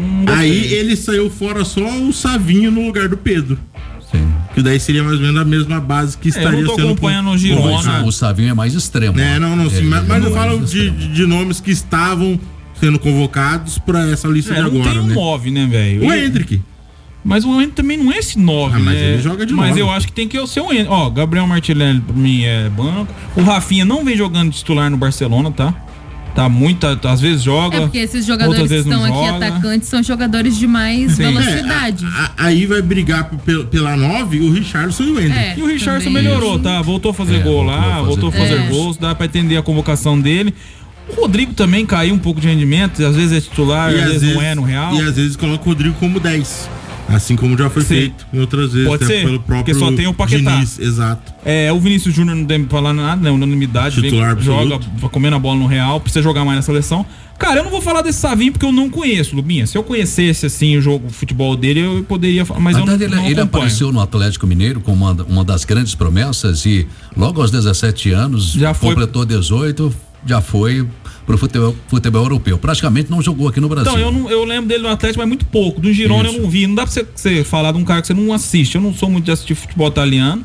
Aí ele saiu fora só o Savinho no lugar do Pedro. Sim. Que daí seria mais ou menos a mesma base que estaria sendo. Eu não tô acompanhando o Girona. O Savinho é mais extremo. Sim, mas eu falo de nomes que estavam sendo convocados pra essa lista de agora, não tem 9, né, velho? O Hendrick. Mas o Hendrick também não é esse 9, mas né? ele joga de 9. Mas eu acho que tem que ser o Hendrick. Ó, Gabriel Martinelli pra mim é banco. O Rafinha não vem jogando titular no Barcelona, tá? Tá muito, às vezes joga. Porque esses jogadores que estão aqui atacantes são jogadores de mais velocidade. Aí vai brigar pela 9 o Richarlison e o Hendrick. E o Richarlison melhorou, tá? Voltou a fazer gol lá, voltou a fazer gols, dá pra entender a convocação dele. O Rodrigo também caiu um pouco de rendimento, às vezes é titular, às vezes não é no Real. E às vezes coloca o Rodrigo como 10. Assim como já foi feito em outras vezes. Pode ser, pelo próprio porque só tem o Paquetá. Diniz, exato. O Vinícius Júnior não deve falar nada, né? Unanimidade, joga comendo a bola no Real, precisa jogar mais na seleção. Cara, eu não vou falar desse Savinho porque eu não conheço, Lubinha. Se eu conhecesse assim o futebol dele, eu poderia, mas eu não ele apareceu no Atlético Mineiro como uma das grandes promessas e logo aos 17 anos completou 18, já foi pro futebol europeu. Praticamente não jogou aqui no Brasil. Então, eu lembro dele no Atlético, mas muito pouco. Do Girona eu não vi. Não dá pra você falar de um cara que você não assiste. Eu não sou muito de assistir futebol italiano.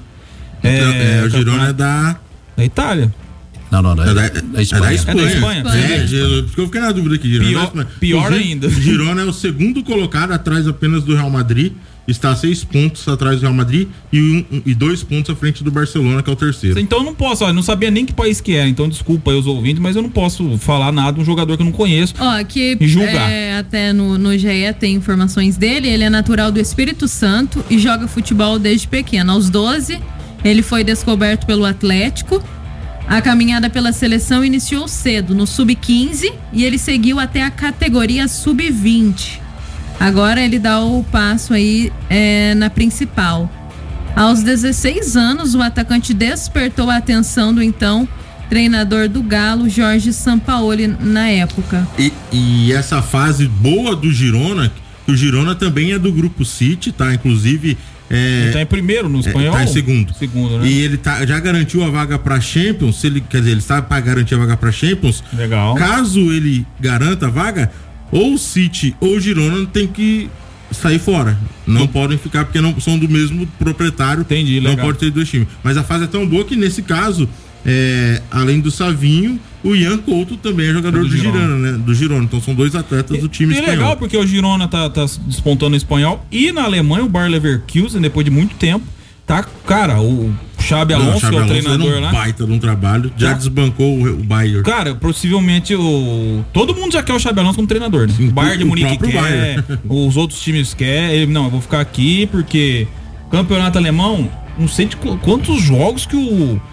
O Girona é da Itália. Não, é da Espanha. É da Espanha? Porque eu fiquei na dúvida aqui. Pior ainda. O Girona é o segundo colocado, atrás apenas do Real Madrid. Está 6 pontos atrás do Real Madrid e 2 pontos à frente do Barcelona, que é o terceiro. Então eu não posso, eu não sabia nem que país que era, então desculpa aí os ouvintes, mas eu não posso falar nada de um jogador que eu não conheço e julgar. Até no GE tem informações dele, ele é natural do Espírito Santo e joga futebol desde pequeno. Aos 12, ele foi descoberto pelo Atlético. A caminhada pela seleção iniciou cedo, no Sub-15, e ele seguiu até a categoria Sub-20. Agora ele dá o passo aí na principal. Aos 16 anos, o atacante despertou a atenção do então treinador do Galo, Jorge Sampaoli, na época. E essa fase boa do Girona, que o Girona também é do Grupo City, tá? Inclusive... Ele tá em primeiro no espanhol? Tá em segundo. Né? E ele já garantiu a vaga pra Champions, ele está para garantir a vaga pra Champions. Legal. Caso ele garanta a vaga, ou o City ou o Girona tem que sair fora. Não podem ficar porque não são do mesmo proprietário. Entendi, legal. Não pode ter 2 times. Mas a fase é tão boa que nesse caso, além do Savinho, o Ian Couto também é jogador do Girona, né? Do Girona. Então são 2 atletas do time espanhol. É legal porque o Girona tá despontando no espanhol e na Alemanha o Bayer Leverkusen, depois de muito tempo, Tá, cara, o Xabi Alonso, que é o treinador lá. Baita de um trabalho, já desbancou o Bayern. Cara, possivelmente todo mundo já quer o Xabi Alonso como treinador. Né? O Bayern de Munique quer, os outros times querem. Ele, não, eu vou ficar aqui porque campeonato alemão, não sei de quantos jogos que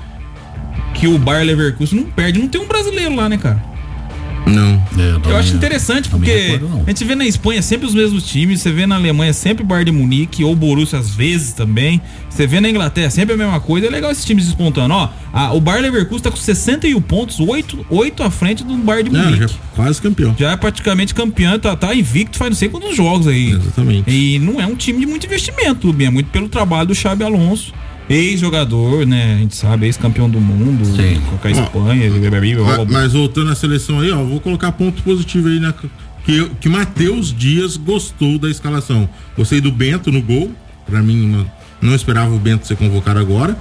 o Bayer Leverkusen não perde. Não tem um brasileiro lá, né, cara? Não. Eu acho interessante porque a gente vê na Espanha sempre os mesmos times, você vê na Alemanha sempre o Bayern de Munique ou o Borussia às vezes também, você vê na Inglaterra sempre a mesma coisa. É legal esses times despontando. O Bayer Leverkusen tá com 61 pontos, 8 à frente do Bayern de Munique. Já é quase campeão. Já é praticamente campeão, tá invicto faz não sei quantos jogos aí. Exatamente. E não é um time de muito investimento, é muito pelo trabalho do Xabi Alonso. Ex-jogador, né? A gente sabe, ex-campeão do mundo. Sim. Com a Espanha. Mas voltando à seleção aí, vou colocar ponto positivo aí, né? Que Matheus Dias gostou da escalação. Gostei do Bento no gol. Pra mim, não esperava o Bento ser convocado agora.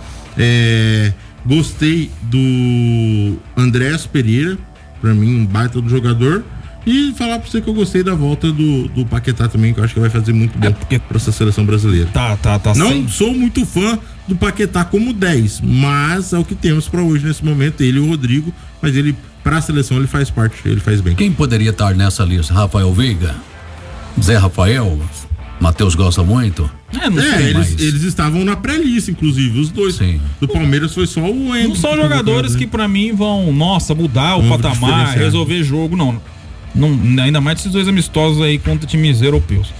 Gostei do Andrés Pereira. Pra mim, um baita do jogador. E falar pra você que eu gostei da volta do Paquetá também, que eu acho que vai fazer muito bem pra essa seleção brasileira. Tá. Não sou muito fã do Paquetá como 10, mas é o que temos pra hoje nesse momento, ele e o Rodrigo, mas ele, pra seleção, ele faz parte, ele faz bem. Quem poderia estar nessa lista? Rafael Veiga? Zé Rafael? Matheus gosta muito? Eles estavam na pré-lista, inclusive, os dois. Sim. Do Palmeiras foi só o Endo. Não são jogadores que pra mim vão, mudar o patamar, resolver jogo, não, ainda mais esses dois amistosos aí contra times europeus.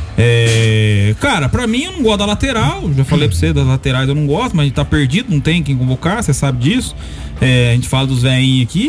Cara, pra mim eu não gosto da lateral. Já falei pra você, das laterais eu não gosto, mas a gente tá perdido, não tem quem convocar, você sabe disso. A gente fala dos velhinhos aqui.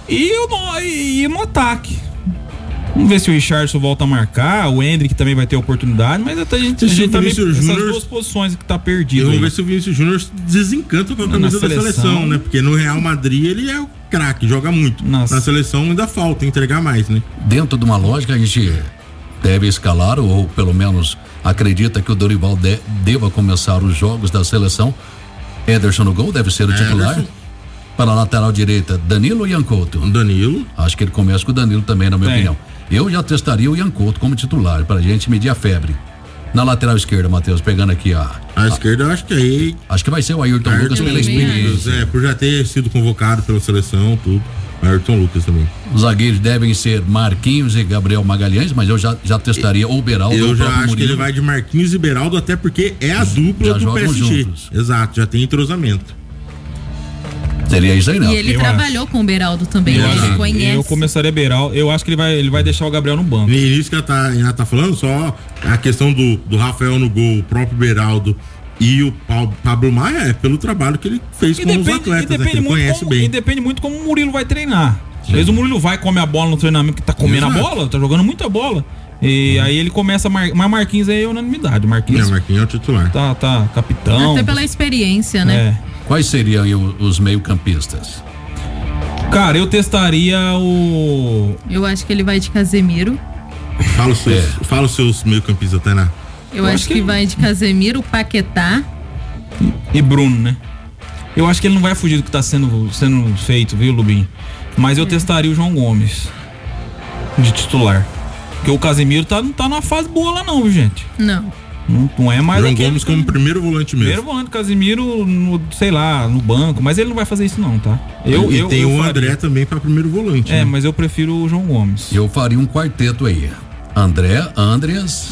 E no ataque, vamos ver se o Richardson volta a marcar. O Hendrick também vai ter oportunidade, mas até a gente tá meio essas duas posições que tá perdido. Vamos ver se o Vinícius Júnior desencanta com a camisa da seleção, né? Porque no Real Madrid ele é o craque, joga muito. Na seleção ainda falta entregar mais, né? Dentro de uma lógica, a gente deve escalar, ou pelo menos acredita que o Dorival deva começar os jogos da seleção. Ederson no gol, deve ser o titular. Para a lateral direita, Danilo ou Ian Couto? Danilo. Acho que ele começa com o Danilo também, na minha opinião. Eu já testaria o Ian Couto como titular, pra gente medir a febre. Na lateral esquerda, Matheus, pegando aqui a esquerda, eu acho que aí. Acho que vai ser o Ayrton Lucas pela experiência. Por já ter sido convocado pela seleção, tudo. Ayrton Lucas também. Os zagueiros devem ser Marquinhos e Gabriel Magalhães, mas eu já testaria o Beraldo. Eu já acho que ele vai de Marquinhos e Beraldo, até porque é a dupla do PSG. Juntos. Exato, já tem entrosamento. Seria isso aí, não. E ele trabalhou com o Beraldo também, ele conhece. Eu começaria Beraldo, eu acho que ele vai deixar o Gabriel no banco. No início que ela tá falando, só a questão do Rafael no gol, o próprio Beraldo e o Pablo Maia, pelo trabalho que ele fez com os atletas, que ele conhece bem. E depende muito como o Murilo vai treinar. Às vezes o Murilo vai comer a bola no treinamento, que tá comendo a bola, tá jogando muita bola. E aí ele começa mas Marquinhos aí é unanimidade. Marquinhos é o titular. Tá capitão. Até pela experiência, né? Quais seriam os meio-campistas? Cara, eu testaria Eu acho que ele vai de Casemiro. Fala os seus meio-campistas, Tainá. Eu acho que vai de Casemiro, Paquetá e Bruno, né? Eu acho que ele não vai fugir do que tá sendo feito, viu, Lubinho? Mas eu testaria o João Gomes de titular. Porque o Casemiro não tá numa fase boa lá não, viu, gente? Não é mais João Gomes como primeiro volante mesmo. Primeiro volante, Casemiro, no banco. Mas ele não vai fazer isso não, tá? Tem o André também pra primeiro volante. Né? Mas eu prefiro o João Gomes. Eu faria um quarteto aí. André, Andreas,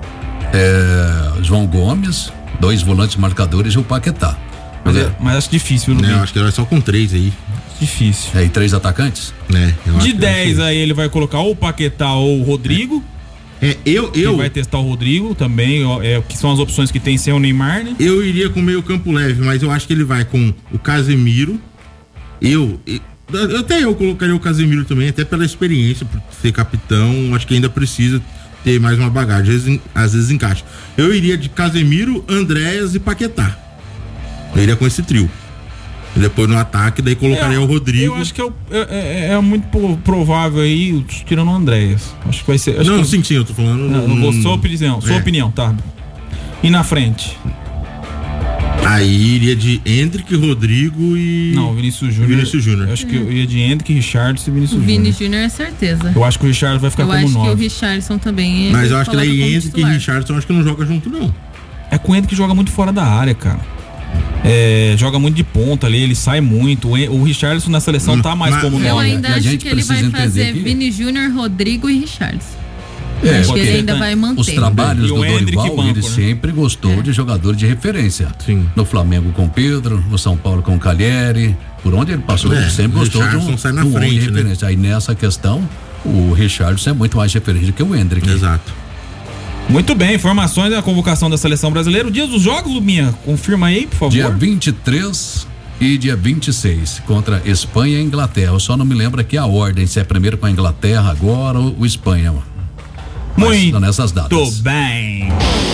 João Gomes, 2 volantes marcadores e o Paquetá. Mas acho difícil, viu, eu acho que ele vai só com 3 aí. Difícil. E 3 atacantes? De 10 aí ele vai colocar ou o Paquetá ou o Rodrigo. Eu vai testar o Rodrigo também, que são as opções que tem sem o Neymar, né? Eu iria com meio campo leve, mas eu acho que ele vai com o Casemiro. Eu colocaria o Casemiro também, até pela experiência, por ser capitão, acho que ainda precisa ter mais uma bagagem, às vezes encaixa. Eu iria de Casemiro, Andréas e Paquetá. Eu iria com esse trio. E depois no ataque, daí colocaria o Rodrigo. Eu acho que é muito provável aí, tirando o Andréas. Acho que vai ser. Sim, eu tô falando. Não, sua opinião, tá? E na frente? Aí iria de Hendrick, Rodrigo e. Não, Vinícius Júnior. Eu acho que eu iria de Hendrick, Richardson e Vinícius Júnior. Vinícius Júnior é certeza. Eu acho que o Richardson vai ficar como 9. Eu acho que o Richardson também. Mas eu acho que daí Hendrick e Richardson acho que não joga junto, não. é com ele que joga muito fora da área, cara. Joga muito de ponta ali, ele sai muito. O Richarlison na seleção tá mais como nome. Eu ainda acho que ele vai fazer Vini Júnior, Rodrigo e Richarlison. Acho que ele ainda vai manter. Os trabalhos do Dorival, ele sempre gostou de jogador de referência. Sim. No Flamengo com Pedro, no São Paulo com Cagliari, por onde ele passou, ele sempre gostou de um sai na frente, de referência. Aí nessa questão, o Richarlison é muito mais referente do que o Hendrick. Exato. Muito bem, informações da convocação da seleção brasileira. O dia dos jogos, Lubinha, confirma aí, por favor. Dia 23 e dia 26, contra Espanha e Inglaterra. Eu só não me lembro aqui a ordem, se é primeiro com a Inglaterra agora ou o Espanha. Muito nessas datas. bem.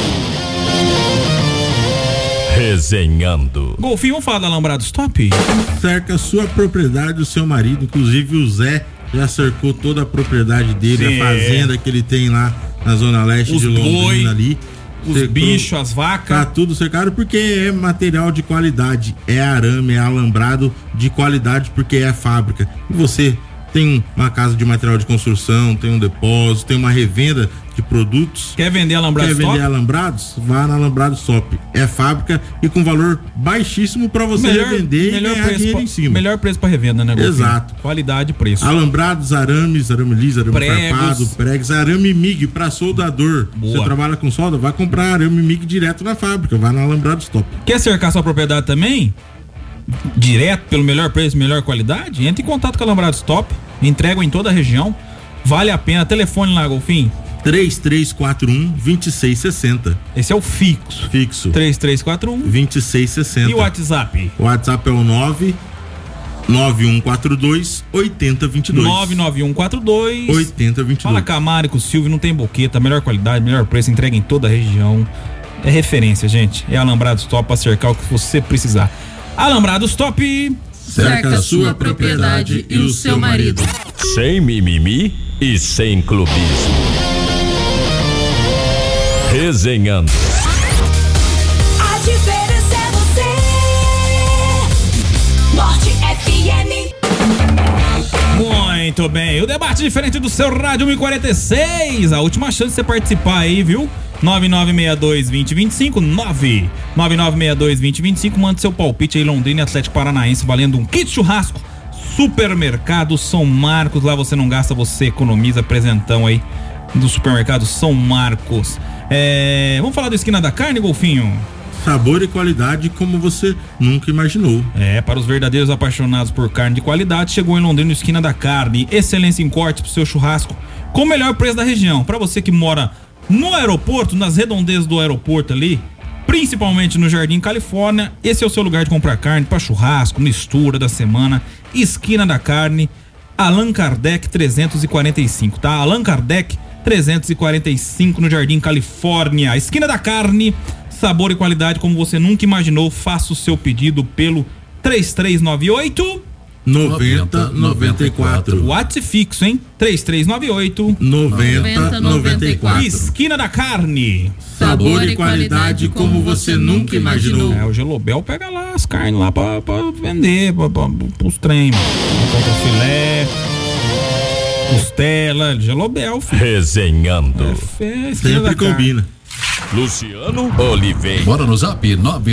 Resenhando. Golfinho, vamos falar da Alambrados Top? Cerca a sua propriedade, o seu marido, inclusive o Zé já cercou toda a propriedade dele, Sim. a fazenda que ele tem lá na zona leste de Londrina ali. Os bichos, as vacas. Tá tudo cercado porque é material de qualidade, é arame, é alambrado de qualidade porque é fábrica. E você tem uma casa de material de construção, tem um depósito, tem uma revenda de produtos. Quer vender alambrados top? Quer vender alambrados? Vá na Alambrados Top. É fábrica e com valor baixíssimo para você revender e ganhar dinheiro em cima. Melhor preço para revenda, né, Golfinho? Exato. Qualidade e preço. Alambrados, arames, arame liso, arame Pregos. farpado, pregos, arame MIG para soldador. Boa. Você trabalha com solda, vai comprar arame MIG direto na fábrica, vai na Alambrados Top. Quer cercar sua propriedade também? Direto, pelo melhor preço, melhor qualidade? Entre em contato com a Alambrados Top. Entregam em toda a região. Vale a pena. Telefone lá, Golfinho. 3341-2660. Esse é o fixo. 3341-2660. E o WhatsApp? O WhatsApp é o 99142-8022. 99142-8022. Fala Camaro com o Silvio, não tem boqueta, melhor qualidade, melhor preço, entrega em toda a região. É referência, gente. É Alambrados Top para cercar o que você precisar. Alambrados Top. Cerca a sua propriedade e o seu marido. Sem mimimi e sem clubismo. Resenhando. A diferença é você. Norte FM. Muito bem. O debate diferente do seu rádio 1046. A última chance de você participar aí, viu? 9962-2025, 99962-2025, manda seu palpite aí, Londrina e Atlético Paranaense, valendo um kit churrasco. Supermercado São Marcos, lá você não gasta, você economiza. Presentão aí do Supermercado São Marcos. Vamos falar do Esquina da Carne, Golfinho? Sabor e qualidade como você nunca imaginou. Para os verdadeiros apaixonados por carne de qualidade, chegou em Londrina, Esquina da Carne. Excelência em corte pro seu churrasco, com o melhor preço da região. Para você que mora no aeroporto, nas redondezas do aeroporto ali, principalmente no Jardim Califórnia, esse é o seu lugar de comprar carne para churrasco, mistura da semana. Esquina da Carne, Allan Kardec 345, tá? Allan Kardec 345 no Jardim Califórnia. Esquina da Carne, sabor e qualidade como você nunca imaginou. Faça o seu pedido pelo 3398 9094. WhatsApp fixo, hein? 3398 9094. Esquina da Carne. Sabor e qualidade como você nunca imaginou. O Gelobel pega lá as carnes lá pra vender pros trem. Contra filé, costela, Gelobel, filho. Resenhando. Sempre combina. Luciano Oliveira. Bora no zap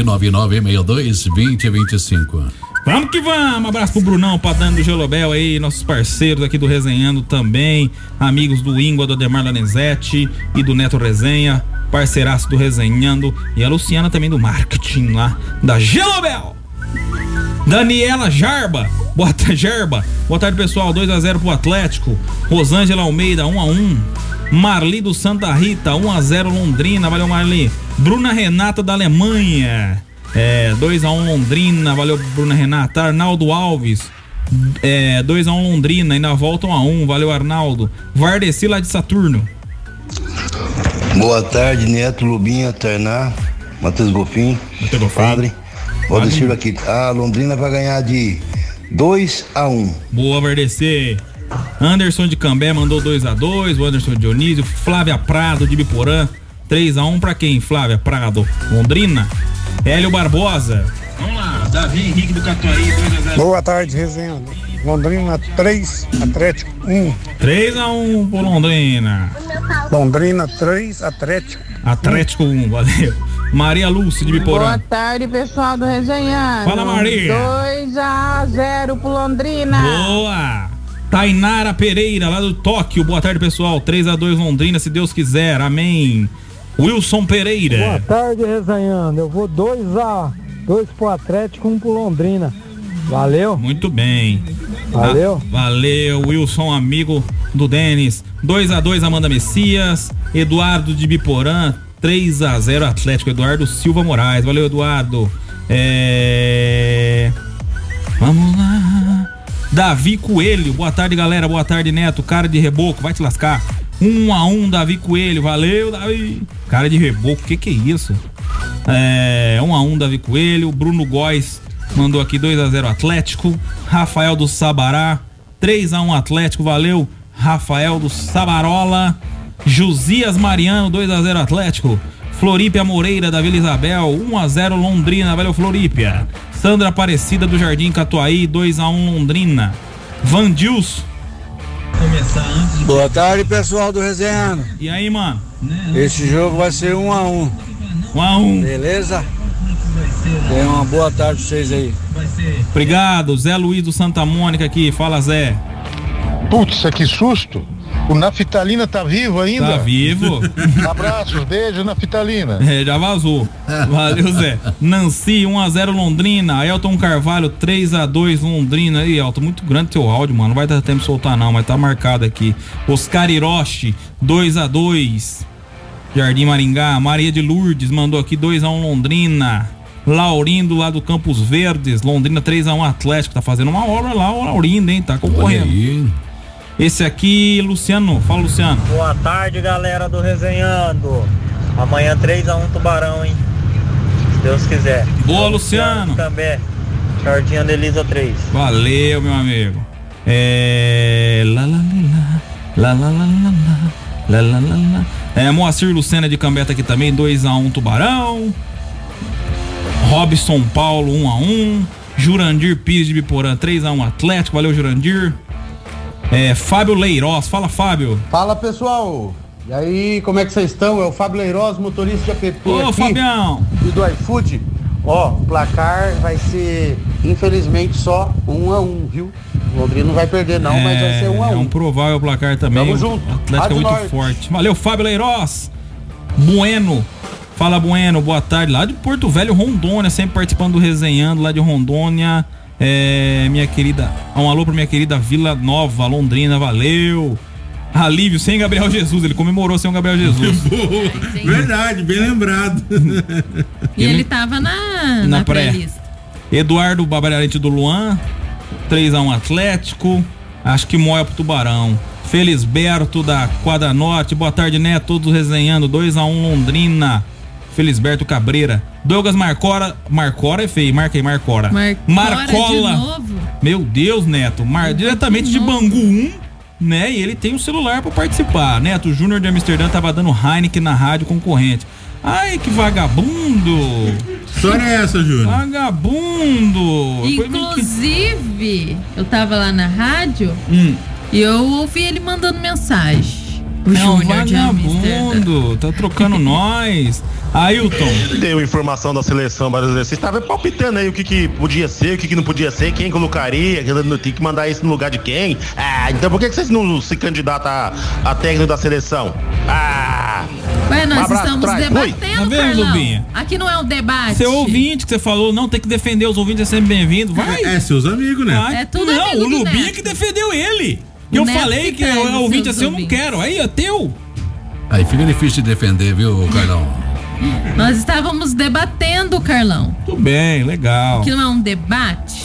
99962-2025. Vamos que vamos, um abraço pro Brunão, pra Dani do Gelobel aí, nossos parceiros aqui do Resenhando também, amigos do Ingua, do Ademar Lanezete e do Neto Resenha, parceiraço do Resenhando, e a Luciana também do marketing lá, da Gelobel. Daniela Jarba, boa tarde pessoal, 2-0 pro Atlético. Rosângela Almeida, 1-1. Marli do Santa Rita, 1-0 Londrina, valeu Marli. Bruna Renata da Alemanha, 2-1 Londrina, valeu Bruna Renata. Arnaldo Alves, 2-1 Londrina e na volta 1-1, valeu Arnaldo. Vardeci lá de Saturno. Boa tarde, Neto, Lubinha, Tainá, Matheus Golfinho, Padre. Valdecir aqui. A Londrina vai ganhar de 2-1. Boa, Vardeci. Anderson de Cambé mandou 2-2, o Anderson Dionísio. Flávia Prado de Biporã, 3-1 pra quem, Flávia Prado? Londrina. Hélio Barbosa. Vamos lá, Davi Henrique do Catuari, 2-0. Boa tarde, Resenha. Londrina 3, Atlético 1. 3-1 pro Londrina. Londrina 3, Atlético 1, valeu. Maria Lúcia de Biporã. Boa tarde, pessoal do Resenhando. Fala, Maria. 2-0 pro Londrina. Boa! Tainara Pereira, lá do Tóquio. Boa tarde, pessoal. 3-2 Londrina, se Deus quiser. Amém. Wilson Pereira. Boa tarde, Resenhando. Eu vou 2 pro Atlético, 1 pro Londrina. Valeu. Muito bem. Valeu. Valeu, Wilson, amigo do Denis. 2-2 Amanda Messias. Eduardo de Biporã. 3-0 Atlético. Eduardo Silva Moraes. Valeu, Eduardo. Vamos lá. Davi Coelho. Boa tarde, galera. Boa tarde, Neto. Cara de reboco. Vai te lascar. 1-1 Davi Coelho. Valeu, Davi. Cara de reboco. Que é isso? 1-1 Davi Coelho. Bruno Góes mandou aqui 2-0 Atlético. Rafael do Sabará. 3-1 Atlético. Valeu, Rafael do Sabarola. Josias Mariano, 2-0 Atlético. Floripia Moreira da Vila Isabel, 1-0 Londrina. Valeu, Floripia. Sandra Aparecida do Jardim Catuaí, 2-1 Londrina. Vandils. Boa tarde, pessoal do Resenhando. E aí, mano? Esse jogo vai ser 1-1. 1-1. Beleza? Tenham uma boa tarde pra vocês aí. Obrigado, Zé Luiz do Santa Mônica aqui. Fala, Zé. Putz, que susto. O Naftalina tá vivo ainda? Tá vivo. Abraços, beijo, Naftalina. Já vazou. Valeu, Zé. Nancy, 1-0 Londrina. Elton Carvalho, 3-2 Londrina. Aí, Elton, muito grande teu áudio, mano. Não vai dar tempo de soltar não, mas tá marcado aqui. Oscar Hiroshi, 2-2 Jardim Maringá. Maria de Lourdes mandou aqui 2-1 Londrina. Laurindo lá do Campos Verdes, Londrina 3-1 Atlético. Tá fazendo uma obra lá, o Laurindo, hein? Tá concorrendo. Esse aqui, Luciano. Fala, Luciano. Boa tarde, galera do Resenhando. Amanhã 3-1 Tubarão, hein? Se Deus quiser. Boa, Luciano. Também. Jardim Anelisa 3. Valeu, meu amigo. Moacir Lucena de Cambeta aqui também, 2-1 Tubarão. Robson Paulo, 1-1. Jurandir Pires de Biporã, 3-1 Atlético. Valeu, Jurandir. Fábio Leiroz, fala, Fábio. Fala, pessoal. E aí, como é que vocês estão? É o Fábio Leiroz, motorista de app. Ô, aqui, Fabião. E do iFood. Ó, o placar vai ser, infelizmente, só 1-1, viu? O Londrina não vai perder não, mas vai ser 1-1. É um provável placar também. Tamo junto. O Atlético é muito Norte. forte. Valeu, Fábio Leiroz. Bueno. Fala, Bueno, boa tarde. Lá de Porto Velho, Rondônia, sempre participando do Resenhando, lá de Rondônia. Minha querida, um alô pra minha querida Vila Nova, Londrina, valeu. Alívio sem Gabriel Jesus, ele comemorou sem o Gabriel Jesus. Boa, verdade, bem lembrado. E ele tava na pré-lista. Eduardo Babararente do Luan, 3-1 Atlético. Acho que moia pro Tubarão. Felisberto da Quadra Norte, boa tarde, né? Todos Resenhando, 2-1 Londrina. Felisberto Cabreira. Douglas Marcora é feio, marca aí, Marcora. Marcola. De novo? Meu Deus, Neto. Diretamente de Bangu 1, né? E ele tem um celular pra participar. Neto, o Júnior de Amsterdã tava dando Heineken na rádio concorrente. Ai, que vagabundo. Que história é essa, Júnior? Vagabundo. Inclusive, eu tava lá na rádio e eu ouvi ele mandando mensagem. O Júnior de Amsterdã. Tá trocando nós. Ailton. Deu informação da seleção brasileira. Você estava palpitando aí o que podia ser, o que não podia ser, quem colocaria, tem que mandar isso no lugar de quem? Então por que vocês não se candidatam a técnico da seleção? Ué, nós estamos debatendo, Tá vendo, Lubinha? Aqui não é um debate. Seu ouvinte que você falou, não, tem que defender os ouvintes, é sempre bem-vindo. Vai. É seus amigos, né? É tudo não, amigo o do Lubinha Neto. que defendeu ele. E O eu Neto falei que defende o ouvinte assim, eu não ouvintes. quero. Aí é teu. Aí fica difícil de defender, viu, Carlão? Nós estávamos debatendo, Carlão. Tudo bem, legal. Que não é um debate.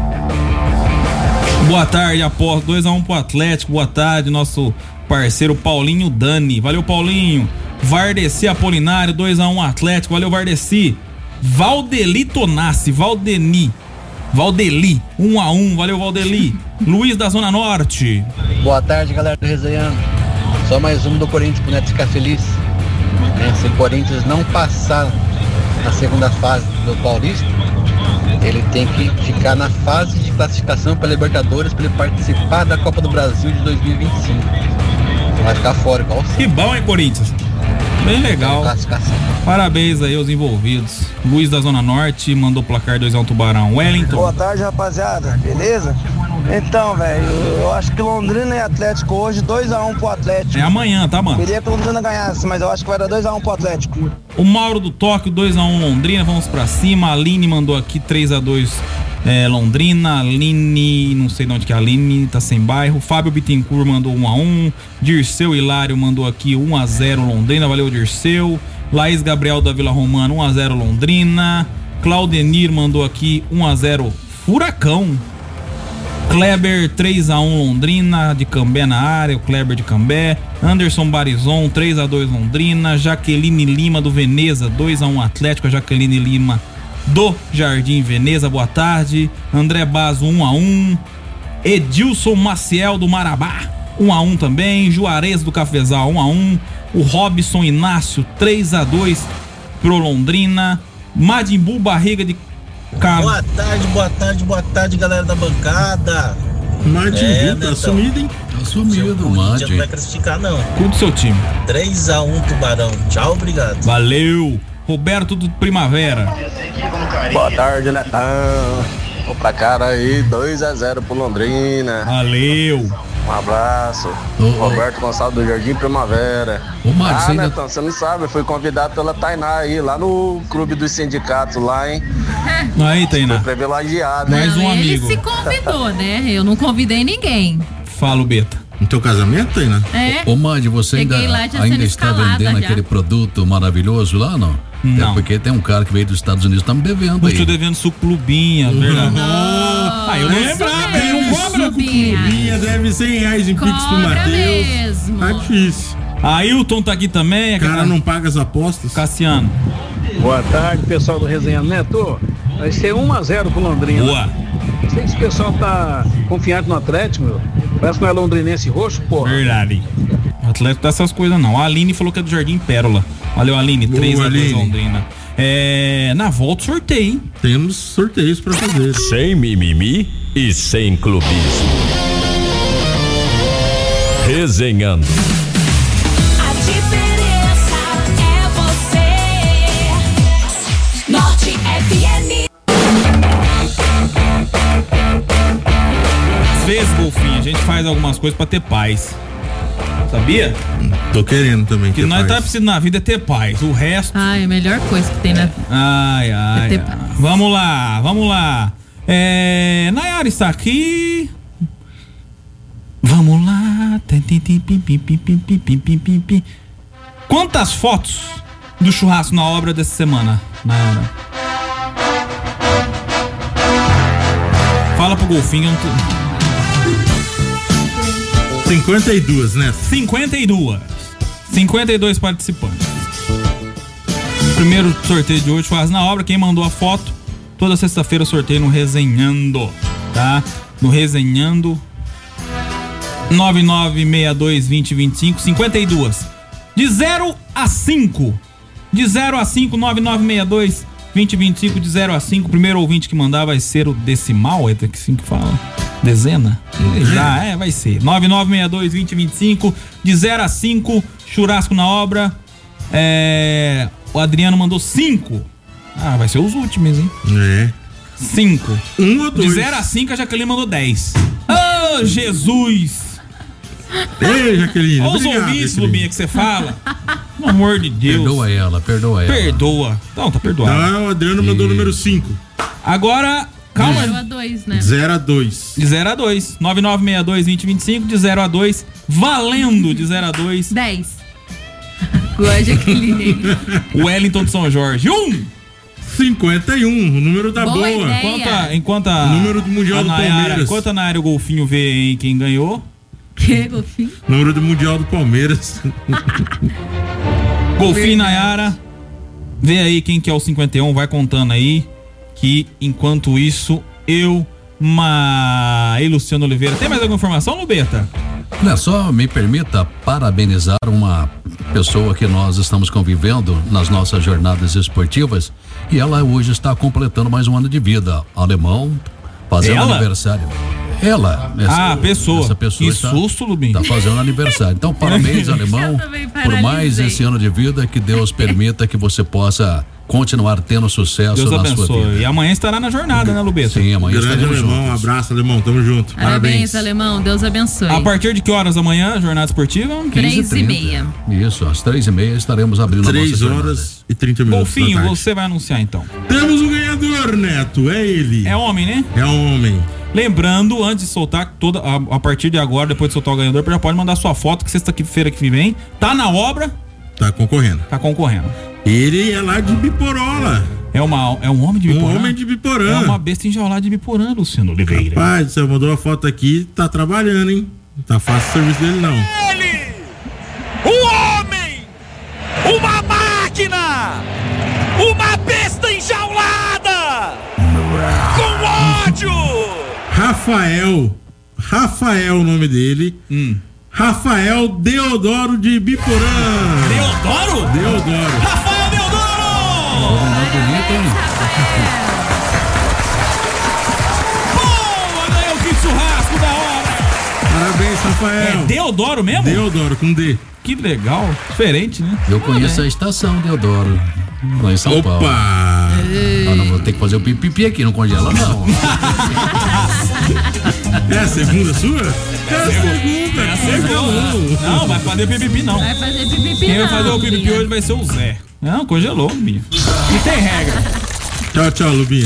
Boa tarde, aposto 2-1 pro Atlético. Boa tarde, nosso parceiro Paulinho Dani. Valeu, Paulinho. Vardeci Apolinário, 2-1 Atlético. Valeu, Vardeci. Valdeli Tonassi, Valdeli, 1-1. Valeu, Valdeli. Luiz da Zona Norte. Boa tarde, galera do Resenhando. Só mais um do Corinthians pro Neto ficar feliz. Se o Corinthians não passar na segunda fase do Paulista, ele tem que ficar na fase de classificação para Libertadores para ele participar da Copa do Brasil de 2025. Vai ficar fora, igual Que bom, hein, Corinthians? Bem legal. Parabéns aí aos envolvidos. Luiz da Zona Norte mandou placar 2x1 Tubarão. Wellington. Boa tarde, rapaziada. Beleza? Então, velho, eu acho que Londrina e Atlético hoje 2x1 pro Atlético. É amanhã, tá, mano? Queria que Londrina ganhasse, mas eu acho que vai dar 2x1 pro Atlético. O Mauro do Tóquio, 2x1 Londrina, vamos pra cima. A Aline mandou aqui 3x2 Londrina. Aline, não sei de onde que é a Aline, tá sem bairro. Fábio Bittencourt mandou 1x1. Dirceu Hilário mandou aqui 1x0 Londrina, valeu Dirceu. Laís Gabriel da Vila Romana, 1x0 Londrina. Claudenir mandou aqui 1x0 Furacão. Kleber 3x1 Londrina, de Cambé na área, o Kleber de Cambé. Anderson Barizon 3x2 Londrina. Jaqueline Lima do Veneza 2x1 Atlético. A Jaqueline Lima do Jardim Veneza, boa tarde. André Bazo 1x1. Edilson Maciel do Marabá 1x1 também. Juarez do Cafezal 1x1. O Robson Inácio 3x2 pro Londrina. Madimbu Barriga de Boa tarde, galera da bancada. Madimbu, tá sumido, hein? Tá sumido, Madi. Não vai classificar, não. Cuida do seu time. 3x1 Tubarão. Tchau, obrigado. Valeu. Roberto do Primavera. Boa tarde, Netão. Vou pra cara aí, 2x0 pro Londrina. Valeu. Um abraço. Roberto Gonçalves do Jardim Primavera. Netão, você não sabe, eu fui convidado pela Tainá aí, lá no Clube dos Sindicatos, lá, hein? Aí, Tainá. Foi privilegiado. Mais um amigo. Ele se convidou, né? Eu não convidei ninguém. Fala, Beta. No teu casamento, Tainá? É. Ô, Madi, você ainda está vendendo aquele produto maravilhoso lá, não? Não. É porque tem um cara que veio dos Estados Unidos, tá me devendo aí. Eu tô devendo suclubinha, verdade? Eu não lembrava, ele não cobra suclubinha, deve R$100 em Pix pro Matheus. Tá difícil. Ailton tá aqui também. O cara não paga as apostas. Cassiano. Boa tarde, pessoal do Resenha Neto. Vai ser 1x0 pro Londrina. Boa. Não sei se o pessoal tá confiante no Atlético, meu. Parece que não é londrinense roxo, porra. Verdade. O Atlético dessas coisas não. A Aline falou que é do Jardim Pérola. Valeu, Aline. 3x2 Londrina. Na volta, sorteio, hein? Temos sorteios pra fazer. Sem mimimi e sem clubismo. Resenhando. A diferença é você. Norte FM. Às vezes, Golfinho, a gente faz algumas coisas pra ter paz. Sabia? Tô querendo também. O que nós tá precisando na vida é ter paz. O resto. Ai, a melhor coisa que tem na vida. É ter paz. Vamos lá. Nayara está aqui. Vamos lá. Quantas fotos do churrasco na obra dessa semana, Nayara? Fala pro Golfinho. 52, né? 52 participantes. Primeiro sorteio de hoje faz na obra. Quem mandou a foto, toda sexta-feira sorteio no Resenhando, tá? No Resenhando 99622025 52. De 0 a 5. De 0 a 5, 99622025 de 0 a 5. Primeiro ouvinte que mandar vai ser o decimal, é assim que fala. Dezena? Já vai ser 99622025 de 0 a 5, churrasco na obra. O Adriano mandou 5. Vai ser os últimos, hein? 5. 1 ou 2. De 0 a 5 a Jaqueline mandou 10. Oh, Jesus! Ei, Jaqueline. Olha os ouvintes, Lubinha, que você fala. Pelo amor de Deus. Perdoa ela. Não, tá perdoado. Não, o Adriano mandou o número 5. Agora, calma. 0 a 2, né? 0 a 2. De 0 a 2. 99622025 de 0 a 2. Valendo de 0 a 2. 10. Igual Jaqueline. Wellington de São Jorge. 51. O número tá boa. Enquanto o número do Mundial do Palmeiras. Enquanto a Nayara e o Golfinho vê aí quem ganhou. Que, Golfinho? Número do Mundial do Palmeiras. Golfinho e Nayara. Vê aí quem que é o 51. Vai contando aí. Que enquanto isso, Luciano Oliveira. Tem mais alguma informação, Lubeta? Olha só, me permita parabenizar uma pessoa que nós estamos convivendo nas nossas jornadas esportivas e ela hoje está completando mais um ano de vida. Alemão, fazendo aniversário. Ela. Pessoa. Essa pessoa que susto, Lubim. Tá fazendo aniversário. Então, parabéns, alemão, por mais esse ano de vida, que Deus permita que você possa continuar tendo sucesso Deus na abençoe. sua vida. E amanhã estará na jornada, né, Lubeta? Sim, amanhã Grande estaremos alemão, juntos. um abraço, alemão, tamo junto. Parabéns, alemão, Deus abençoe. A partir de que horas amanhã, jornada esportiva? 3h30. Isso, às 3h30 estaremos abrindo a nossa 3 horas e 30 minutos. Golfinho, você vai anunciar então. Temos um ganhador, Neto, é ele. É homem, né? É homem. Lembrando, antes de soltar, a partir de agora, depois de soltar o ganhador, já pode mandar sua foto, que sexta-feira que vem tá na obra. Tá concorrendo. Ele é lá de Biporola. É um homem de Biporã? Um homem de Biporã. É uma besta enjaulada de Biporã, Luciano Oliveira. Rapaz, você mandou uma foto aqui, tá trabalhando, hein? Não tá fácil o serviço dele, não. Ele! Um homem! Uma máquina! Uma besta enjaulada! Com ódio! Rafael o nome dele. Rafael Deodoro de Biporã. Deodoro? Deodoro. Rafael Deodoro! Bonito, hein? Olha aí o que churrasco da hora! Parabéns, Rafael. É Deodoro mesmo? Deodoro, com D. Que legal, diferente, né? Eu conheço a estação Deodoro, lá em São Paulo. Eu não vou ter que fazer o pipipi aqui, não congela não. É a segunda sua? É a segunda. Não, vai fazer pipipi não. Vai fazer pipipi Quem vai não, fazer o pipipi Lubinha. hoje vai ser o Zé. Não, congelou, Lubinha. E tem regra. Tchau, Lubinha.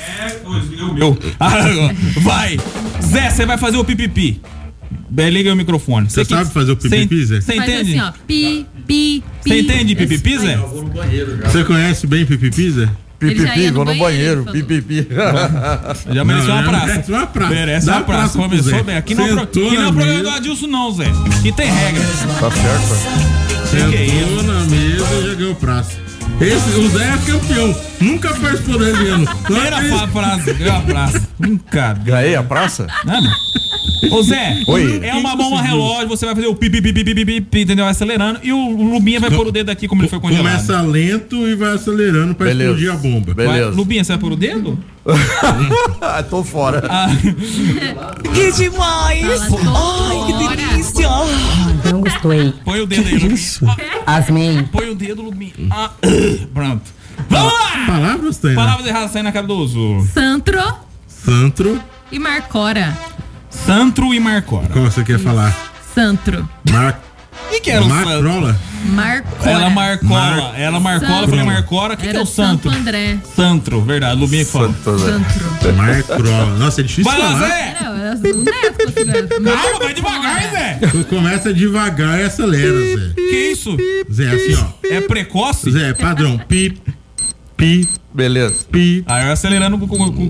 Vai. Zé, você vai fazer o pipipi. Liga o microfone. Você sabe fazer o pipipi, Zé? Você Faz entende? assim, ó. Pi, pi, pi. Você entende pipipi, Zé? Você conhece bem pipipi, Zé? Pipipi, vou no banheiro, pipipi. Já mereceu uma praça. Merece uma praça. Merece Dá uma praça. Começou bem. Aqui não é o programa do Adilson, não, Zé. Aqui tem regra. Tá certo. Sentou na mesa e já ganhou praça. O Zé é campeão. Nunca participou do ano. Ganhou a praça. Ganhou a praça. Brincadeira. Ganhei a praça? Não. Ô Zé, Oi. É uma bomba relógio, você vai fazer o pipi, entendeu? Acelerando. E o Lubinha vai pôr o dedo aqui como ele foi congelado. Começa lento e vai acelerando pra explodir a bomba. Beleza. Lubinha, você vai pôr o dedo? Tô fora. Que demais! Ai, que delícia! Não gostei. Põe o dedo aí, Lubinha. Asmei. Põe o dedo, Lubinha. Pronto. Vamos lá! Palavras, Tainá? Palavras erradas saindo na cara do uso. Santro e Marcora. Santro e Marcora. Qual você quer falar? Santro. O que era o Marcola? Marcora. Ela Marcola. Ela Marcola, eu falei Marcora. O que é o Santro? Santo André. Santro, verdade. Lubinha que fala. Santro. Marcola. Nossa, é difícil Vai lá, falar. Zé! Calma, vai devagar, Zé. Começa devagar e acelera, Zé. Que isso? Zé, assim, ó. É precoce? Zé, é padrão. Pi. Beleza. Pi. Aí eu acelerando com...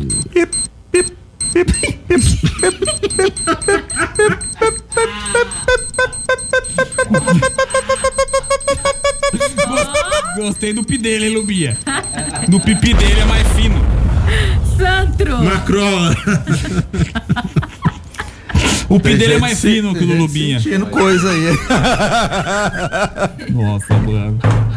Gostei do pi dele, hein, Lubinha? Do pipi dele é mais fino. Santro. Macrola. O pi dele é mais fino que o do Lubinha. Sentindo coisa aí. Nossa, mano.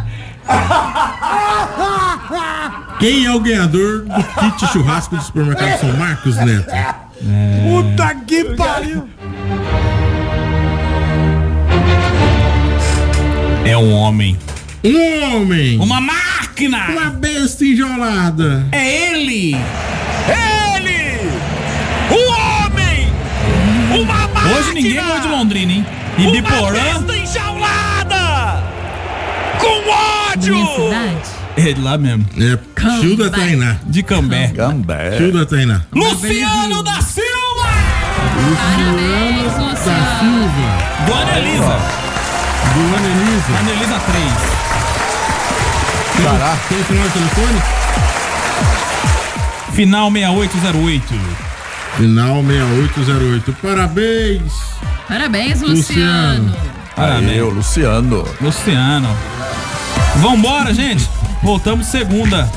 Quem é o ganhador do kit churrasco do supermercado São Marcos, Neto? Puta que pariu! É um homem. Um homem! Uma máquina! Uma besta enjaulada! É ele! Um homem! Uma máquina! Hoje ninguém ganhou de Londrina, hein? E Biporã? Uma besta enjaulada! Com ódio! Minha cidade. É de lá mesmo. É Tio da Tainá. De Cambé. Tio da Tainá. Luciano da Silva! Parabéns, Da Luciano. Silva. Dona Elisa. Dona Elisa. Dona Elisa 3. Caraca. Tem final de telefone? Final 6808. Final 6808. Parabéns! Parabéns, Luciano. Parabéns. Luciano. Vambora, gente. Voltamos segunda.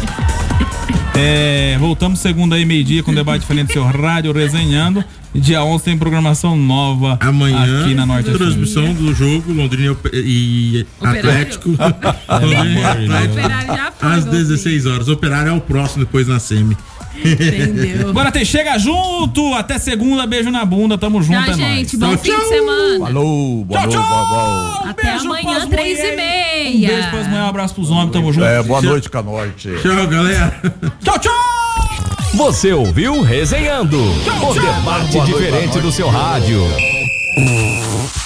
Voltamos segunda aí, meio-dia, com debate diferente do seu rádio, resenhando. Dia 11 tem programação nova amanhã, aqui na Norte transmissão do jogo Londrina e Atlético. Operário já foi, às 16 horas. Operário é o próximo, depois na SEMI. Entendeu? Bora, chega junto. Até segunda, beijo na bunda. Tamo junto, tchau, gente. Bom fim de semana. Falou, boa noite. Até amanhã, 3h30. Um beijo pras mulheres, um abraço pros homens. Tamo junto. Boa noite, Canorte. Tchau, galera. Tchau, tchau. Você ouviu Resenhando, o debate diferente do seu rádio.